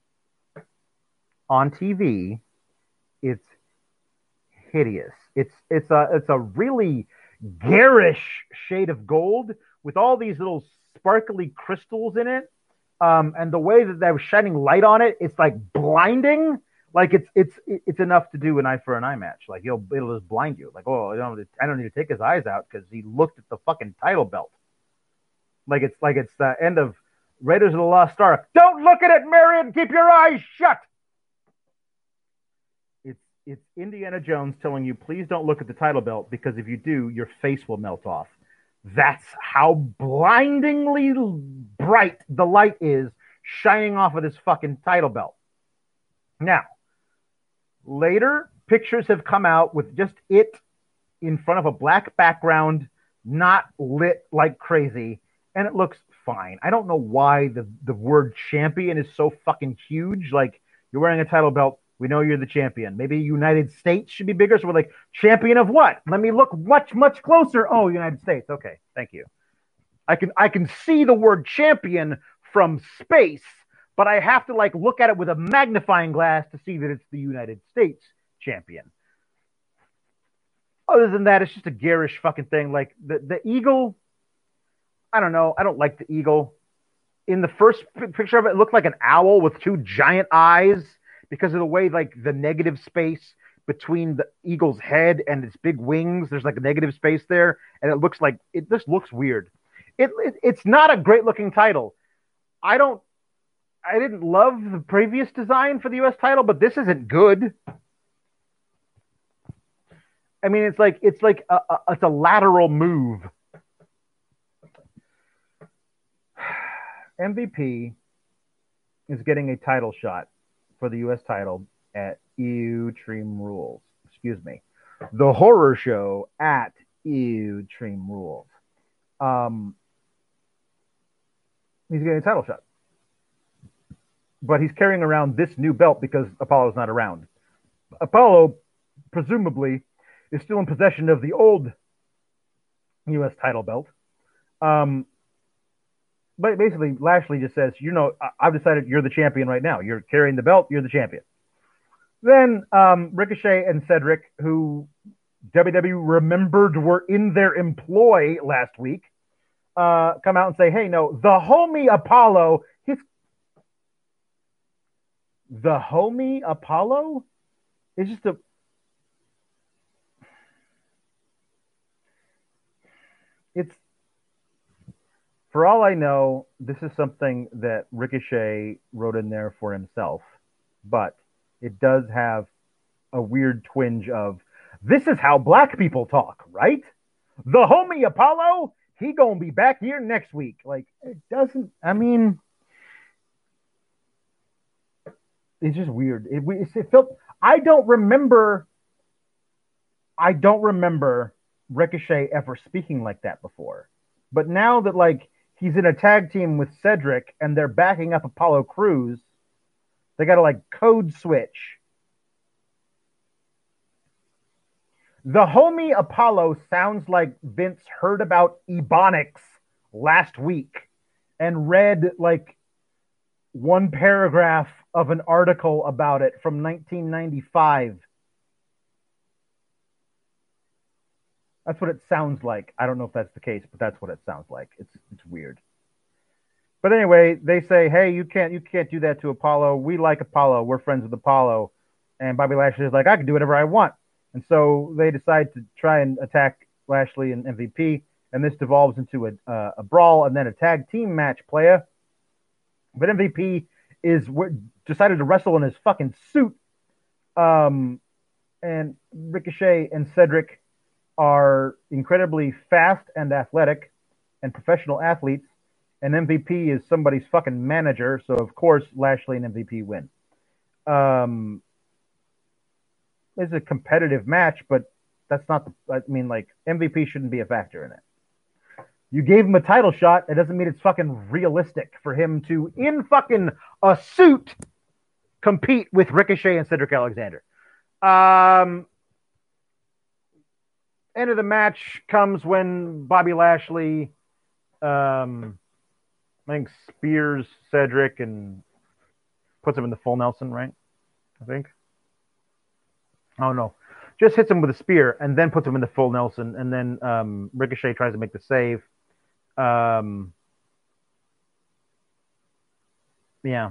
On TV, it's hideous. It's a really garish shade of gold with all these little sparkly crystals in it. And the way that they were shining light on it, it's like blinding. Like it's enough to do an eye for an eye match. Like it'll just blind you. Like, oh, I don't need to take his eyes out because he looked at the fucking title belt. Like it's the end of Raiders of the Lost Ark. Don't look at it, Marion. Keep your eyes shut. It's Indiana Jones telling you, please don't look at the title belt because if you do, your face will melt off. That's how blindingly bright the light is shining off of this fucking title belt. Now, later, pictures have come out with just it in front of a black background, not lit like crazy, and it looks fine. I don't know why the word champion is so fucking huge. Like, you're wearing a title belt. We know you're the champion. Maybe United States should be bigger. So we're like, champion of what? Let me look much, much closer. Oh, United States. Okay, thank you. I can see the word champion from space, but I have to like look at it with a magnifying glass to see that it's the United States champion. Other than that, it's just a garish fucking thing. Like the eagle, I don't know. I don't like the eagle. In the first picture of it, it looked like an owl with two giant eyes because of the way like the negative space between the eagle's head and its big wings. There's like a negative space there, and it just looks weird. It's not a great looking title. I didn't love the previous design for the U.S. title, but this isn't good. I mean, it's a lateral move. MVP is getting a title shot for the U.S. title at Extreme Rules. Excuse me. The horror show at Extreme Rules. He's getting a title shot. But he's carrying around this new belt because Apollo's not around. Apollo, presumably, is still in possession of the old U.S. title belt. But basically, Lashley just says, I've decided you're the champion right now. You're carrying the belt. You're the champion. Then Ricochet and Cedric, who WWE remembered were in their employ last week, come out and say, hey, no, the homie Apollo is just for all I know, this is something that Ricochet wrote in there for himself, but it does have a weird twinge of, this is how black people talk, right? The homie Apollo, he gonna be back here next week. Like, it doesn't, I mean, it's just weird. It felt, I don't remember Ricochet ever speaking like that before. But now that, like, he's in a tag team with Cedric and they're backing up Apollo Crews, they got to, like, code switch. The homie Apollo sounds like Vince heard about Ebonics last week and read, like, one paragraph of an article about it from 1995. That's what it sounds like. I don't know if that's the case, but that's what it sounds like. It's weird. But anyway, they say, hey, you can't do that to Apollo. We like Apollo. We're friends with Apollo. And Bobby Lashley is like, I can do whatever I want. And so they decide to try and attack Lashley and MVP, and this devolves into a brawl and then a tag team match playa. But MVP decided to wrestle in his fucking suit. And Ricochet and Cedric are incredibly fast and athletic and professional athletes. And MVP is somebody's fucking manager. So, of course, Lashley and MVP win. It's a competitive match, but that's not MVP shouldn't be a factor in it. You gave him a title shot. It doesn't mean it's fucking realistic for him to, in fucking a suit, compete with Ricochet and Cedric Alexander. End of the match comes when Bobby Lashley, I think, spears Cedric and puts him in the full Nelson, right? I think. Oh, no. Just hits him with a spear and then puts him in the full Nelson. And then Ricochet tries to make the save. Yeah.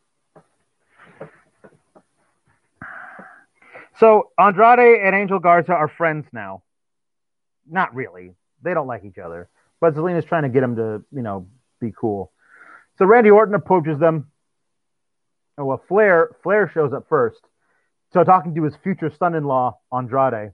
So Andrade and Angel Garza are friends now. Not really. They don't like each other. But Zelina's trying to get him to, be cool. So Randy Orton approaches them. Oh, well, Flair shows up first. So talking to his future son-in-law, Andrade.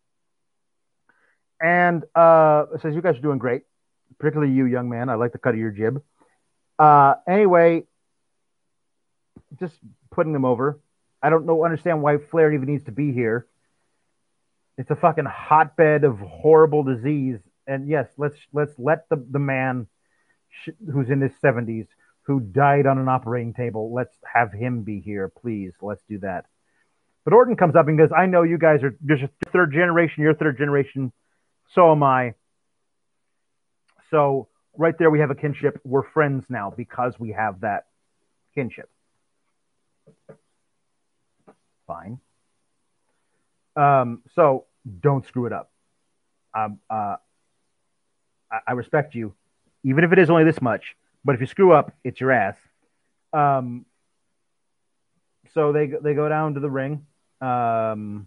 And says, you guys are doing great. Particularly you, young man. I like the cut of your jib. Anyway, just putting them over. I don't understand why Flair even needs to be here. It's a fucking hotbed of horrible disease. And yes, let's let the man who's in his 70s, who died on an operating table, let's have him be here, please. Let's do that. But Orton comes up and goes, I know you guys are just third generation. You're third generation. So am I. So right there, we have a kinship. We're friends now because we have that kinship. Fine. So don't screw it up. I respect you, even if it is only this much. But if you screw up, it's your ass. So they go down to the ring, and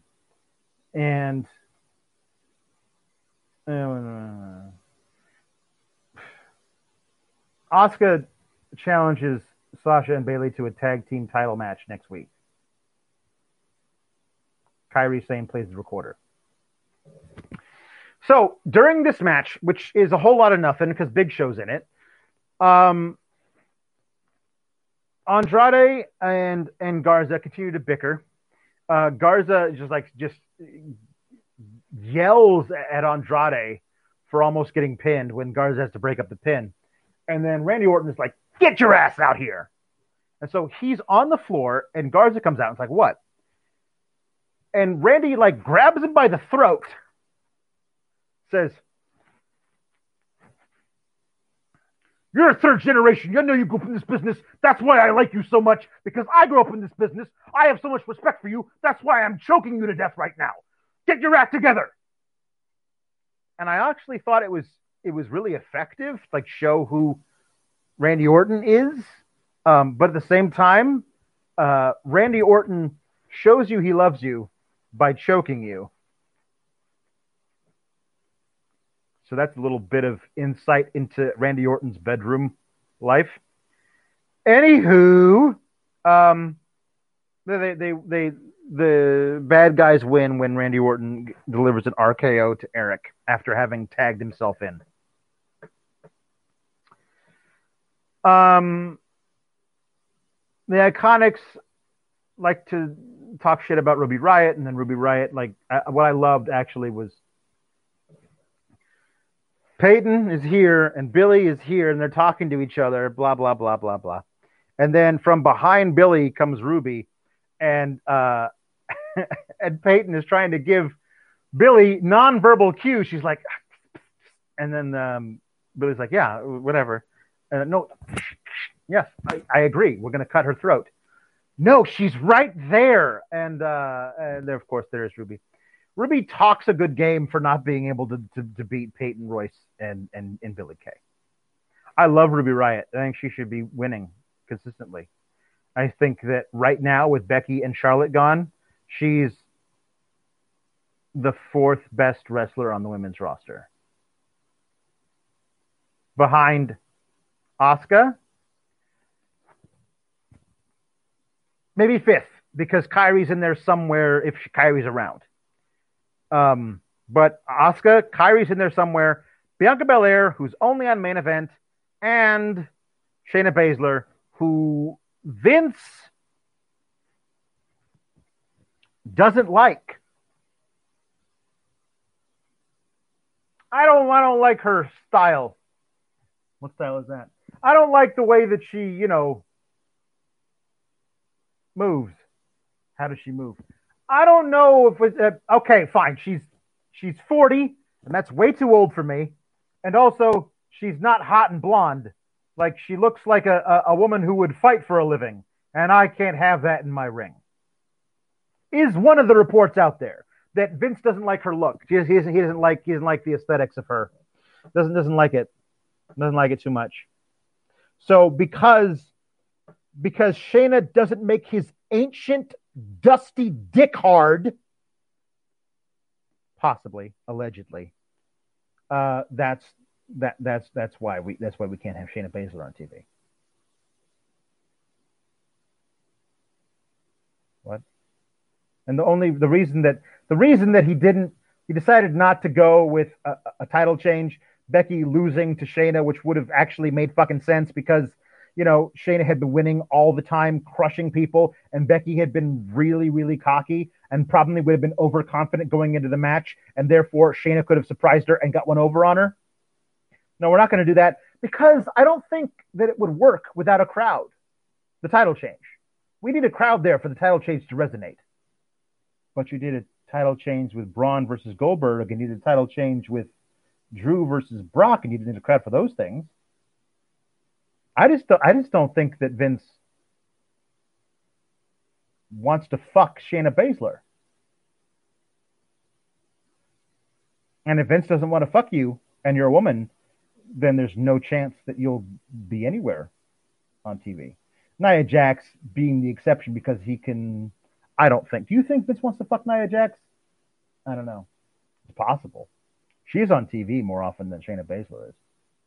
Asuka challenges Sasha and Bayley to a tag team title match next week. Kairi Sane plays the recorder. So during this match, which is a whole lot of nothing because Big Show's in it, Andrade and Garza continue to bicker. Garza just yells at Andrade for almost getting pinned when Garza has to break up the pin. And then Randy Orton is like, get your ass out here. And so he's on the floor and Garza comes out and it's like, what? And Randy grabs him by the throat, says, you're a third generation. You know you grew up in this business. That's why I like you so much, because I grew up in this business. I have so much respect for you. That's why I'm choking you to death right now. Get your act together. And I actually thought it was really effective, show who Randy Orton is. But at the same time, Randy Orton shows you he loves you by choking you. So that's a little bit of insight into Randy Orton's bedroom life. Anywho, the bad guys win when Randy Orton delivers an RKO to Eric after having tagged himself in. The Iconics like to talk shit about Ruby Riott, and then Ruby Riott, what I loved actually was Peyton is here and Billy is here and they're talking to each other, blah, blah, blah, blah, blah. And then from behind Billy comes Ruby and and Peyton is trying to give Billy nonverbal cues. She's like, and then Billy's like, yeah, whatever. No, yes, I agree. We're going to cut her throat. No, she's right there. And there, of course, there is Ruby. Ruby talks a good game for not being able to beat Peyton Royce and Billy Kay. I love Ruby Riott. I think she should be winning consistently. I think that right now with Becky and Charlotte gone, she's the fourth best wrestler on the women's roster. Behind Asuka, maybe fifth, because Kairi's in there somewhere if Kairi's around. But Asuka, Kairi's in there somewhere. Bianca Belair, who's only on main event, and Shayna Baszler, who Vince doesn't like. I don't like her style. What style is that? I don't like the way that she, moves. How does she move? I don't know if it's okay. Fine, she's 40, and that's way too old for me. And also, she's not hot and blonde. Like she looks like a woman who would fight for a living, and I can't have that in my ring. Is one of the reports out there that Vince doesn't like her look? He doesn't like the aesthetics of her. Doesn't like it. Doesn't like it too much. So because Shayna doesn't make his ancient dusty dick hard, possibly, allegedly, that's why we can't have Shayna Baszler on TV. What? And the reason that he decided not to go with a title change, Becky losing to Shayna, which would have actually made fucking sense because, Shayna had been winning all the time, crushing people, and Becky had been really, really cocky and probably would have been overconfident going into the match, and therefore Shayna could have surprised her and got one over on her. No, we're not going to do that because I don't think that it would work without a crowd, the title change. We need a crowd there for the title change to resonate. But you did a title change with Braun versus Goldberg, and you did a title change with Drew versus Brock, and you didn't need a crowd for those things. I just don't think that Vince wants to fuck Shayna Baszler. And if Vince doesn't want to fuck you and you're a woman, then there's no chance that you'll be anywhere on TV. Nia Jax being the exception because he can. I don't think. Do you think Vince wants to fuck Nia Jax? I don't know. It's possible. She's on TV more often than Shayna Baszler is.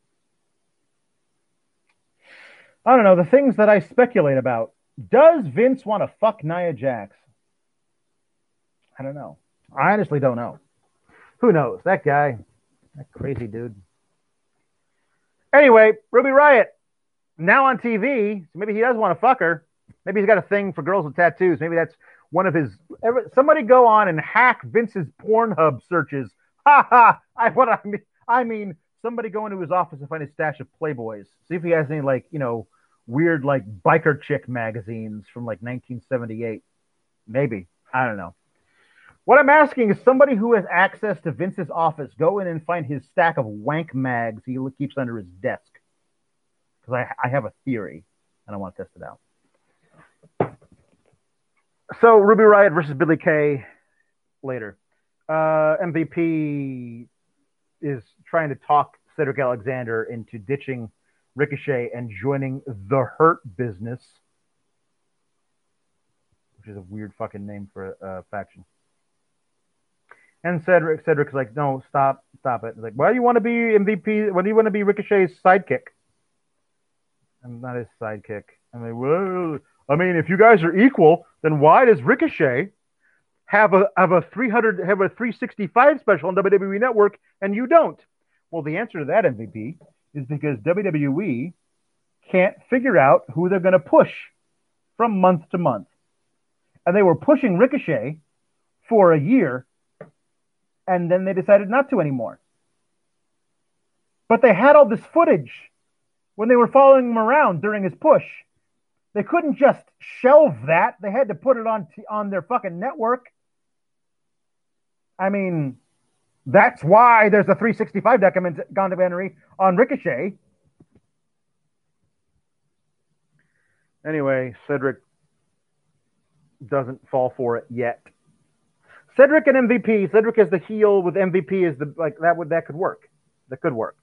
I don't know. The things that I speculate about. Does Vince want to fuck Nia Jax? I don't know. I honestly don't know. Who knows? That guy. That crazy dude. Anyway, Ruby Riott. Now on TV. So maybe he does want to fuck her. Maybe he's got a thing for girls with tattoos. Maybe that's one of his. Somebody go on and hack Vince's Pornhub searches. Ha ha! I mean, somebody go into his office and find his stash of Playboys. See if he has any weird biker chick magazines from 1978. Maybe. I don't know. What I'm asking is somebody who has access to Vince's office go in and find his stack of wank mags he keeps under his desk. Because I have a theory and I want to test it out. So Ruby Riott versus Billie Kay later. MVP is trying to talk Cedric Alexander into ditching Ricochet and joining the Hurt Business, which is a weird fucking name for a faction. And Cedric's like, no, stop it. He's like, why do you want to be MVP? Why do you want to be Ricochet's sidekick? I'm not his sidekick. I'm like, well, if you guys are equal, then why does Ricochet have a 365 special on WWE Network and you don't? Well, the answer to that, MVP, is because WWE can't figure out who they're going to push from month to month. And they were pushing Ricochet for a year, and then they decided not to anymore. But they had all this footage when they were following him around during his push. They couldn't just shelve that. They had to put it on their fucking network. I mean, that's why there's a 365 documentary on Ricochet. Anyway, Cedric doesn't fall for it yet. Cedric and MVP. Cedric is the heel with MVP is that could work. That could work.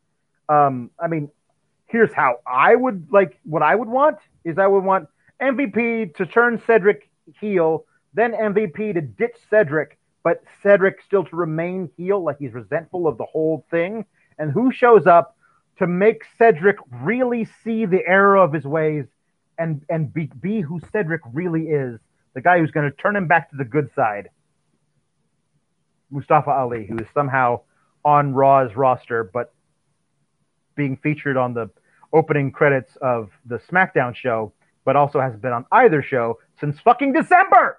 Here's how I would what I would want is I would want MVP to turn Cedric heel, then MVP to ditch Cedric, but Cedric still to remain heel, like he's resentful of the whole thing. And who shows up to make Cedric really see the error of his ways and be who Cedric really is, the guy who's going to turn him back to the good side? Mustafa Ali, who is somehow on Raw's roster, but being featured on the opening credits of the SmackDown show, but also hasn't been on either show since fucking December.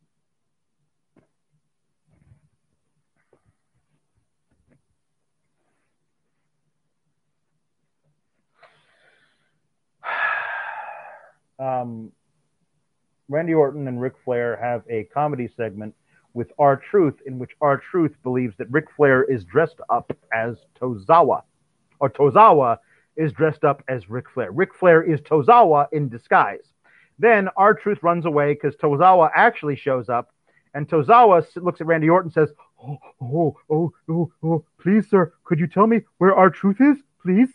Randy Orton and Ric Flair have a comedy segment with R-Truth, in which R-Truth believes that Ric Flair is dressed up as Tozawa, or Tozawa is dressed up as Ric Flair. Ric Flair is Tozawa in disguise. Then R-Truth runs away because Tozawa actually shows up, and Tozawa looks at Randy Orton and says, oh, please, sir, could you tell me where R-Truth is, please?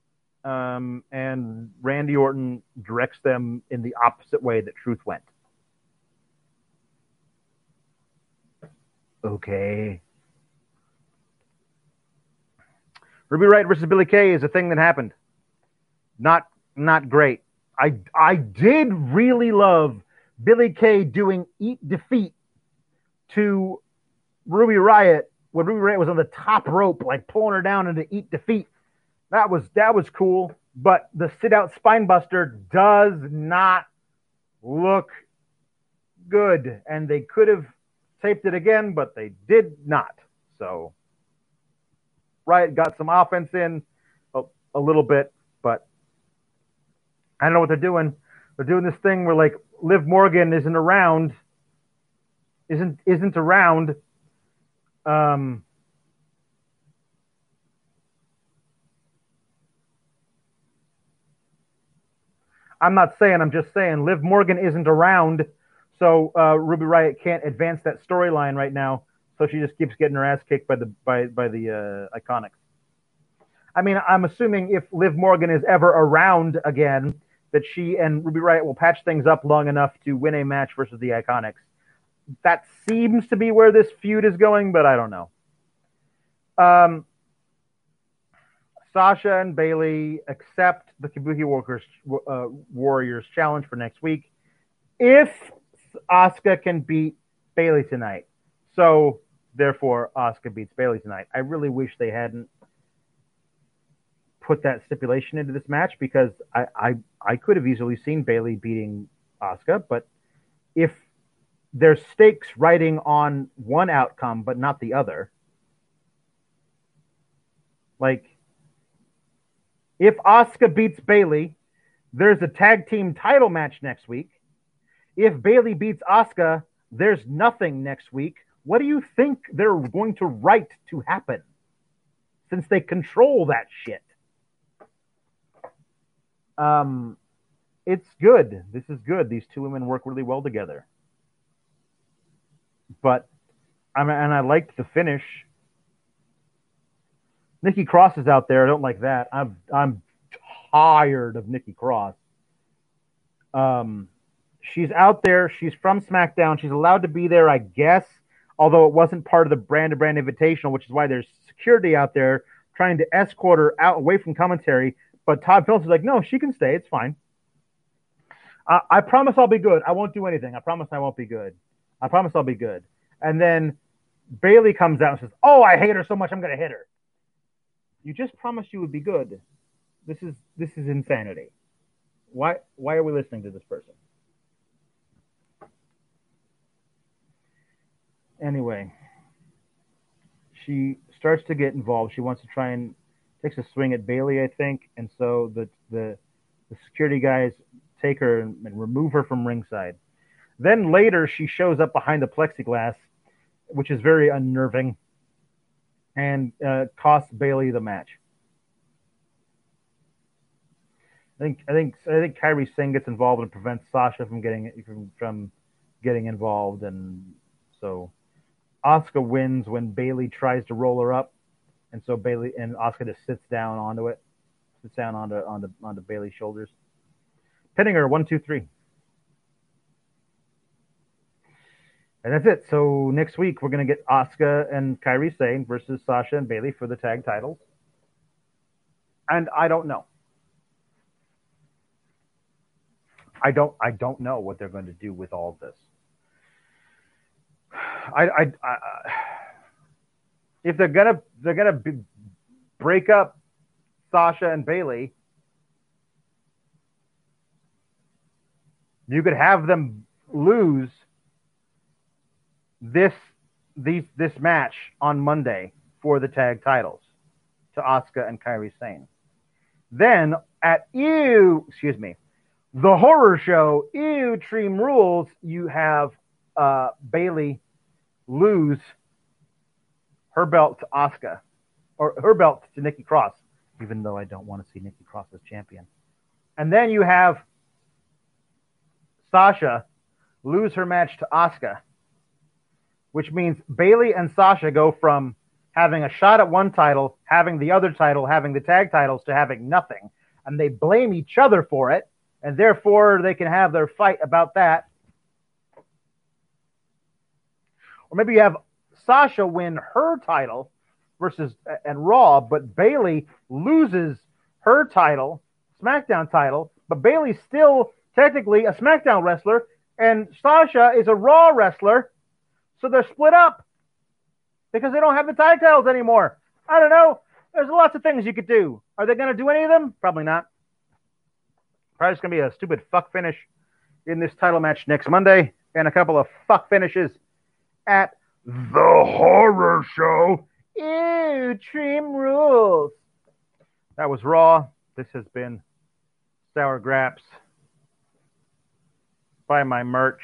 And Randy Orton directs them in the opposite way that Truth went. Okay. Ruby Riott versus Billie Kay is a thing that happened. Not great. I did really love Billie Kay doing Eat Defeat to Ruby Riott when Ruby Riott was on the top rope, like pulling her down into Eat Defeat. That was cool, but the sit-out spinebuster does not look good, and they could have taped it again, but they did not. So Riott got some offense in a little bit, but I don't know what they're doing. They're doing this thing where like Liv Morgan isn't around. I'm not saying, I'm just saying Liv Morgan isn't around, so Ruby Riott can't advance that storyline right now. So she just keeps getting her ass kicked by the Iconics. I mean, I'm assuming if Liv Morgan is ever around again, that she and Ruby Riott will patch things up long enough to win a match versus the Iconics. That seems to be where this feud is going, but I don't know. Sasha and Bayley accept the Kabuki Warriors challenge for next week if Asuka can beat Bayley tonight. So, therefore, Asuka beats Bayley tonight. I really wish they hadn't put that stipulation into this match, because I could have easily seen Bayley beating Asuka, but if there's stakes riding on one outcome but not the other, like if Asuka beats Bayley, there's a tag team title match next week. If Bayley beats Asuka, there's nothing next week. What do you think they're going to write to happen, since they control that shit? It's good. This is good. These two women work really well together. But I liked the finish. Nikki Cross is out there. I don't like that. I'm tired of Nikki Cross. She's out there. She's from SmackDown. She's allowed to be there, I guess, although it wasn't part of the brand to brand invitational, which is why there's security out there trying to escort her out away from commentary. But Todd Phillips is like, no, she can stay. It's fine. I promise I'll be good. I won't do anything. I promise I won't be good. I promise I'll be good. And then Bayley comes out and says, oh, I hate her so much, I'm going to hit her. You just promised you would be good. This is insanity. Why are we listening to this person? Anyway, she starts to get involved. She wants to try and takes a swing at Bayley, I think, and so the security guys take her and remove her from ringside. Then later, she shows up behind the plexiglass, which is very unnerving, and costs Bayley the match. I think Kairi Singh gets involved and prevents Sasha from getting involved, and so Asuka wins when Bayley tries to roll her up, and so Bayley and Asuka just sits down onto Bayley's shoulders, pinning her 1, 2, 3. And that's it. So next week we're gonna get Asuka and Kairi Sane versus Sasha and Bayley for the tag titles. And I don't know. I don't know what they're going to do with all of this. If they're gonna break up Sasha and Bayley, you could have them lose this match on Monday for the tag titles to Asuka and Kairi Sane. Then at the horror show, Extreme Rules, you have Bayley lose her belt to Asuka, or her belt to Nikki Cross, even though I don't want to see Nikki Cross as champion. And then you have Sasha lose her match to Asuka, which means Bayley and Sasha go from having a shot at one title, having the other title, having the tag titles, to having nothing. And they blame each other for it, and therefore they can have their fight about that. Or maybe you have Sasha win her title and Raw, but Bayley loses her title, SmackDown title, but Bayley's still technically a SmackDown wrestler, and Sasha is a Raw wrestler, so they're split up because they don't have the tag titles anymore. I don't know. There's lots of things you could do. Are they going to do any of them? Probably not. Probably just going to be a stupid fuck finish in this title match next Monday, and a couple of fuck finishes at the horror show. Extreme Rules. That was Raw. This has been Sour Graps. Buy my merch.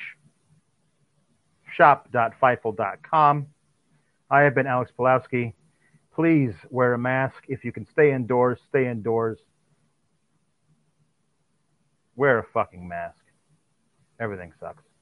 Shop.fightful.com. I have been Alex Pulowski. Please wear a mask. If you can stay indoors, stay indoors. Wear a fucking mask. Everything sucks.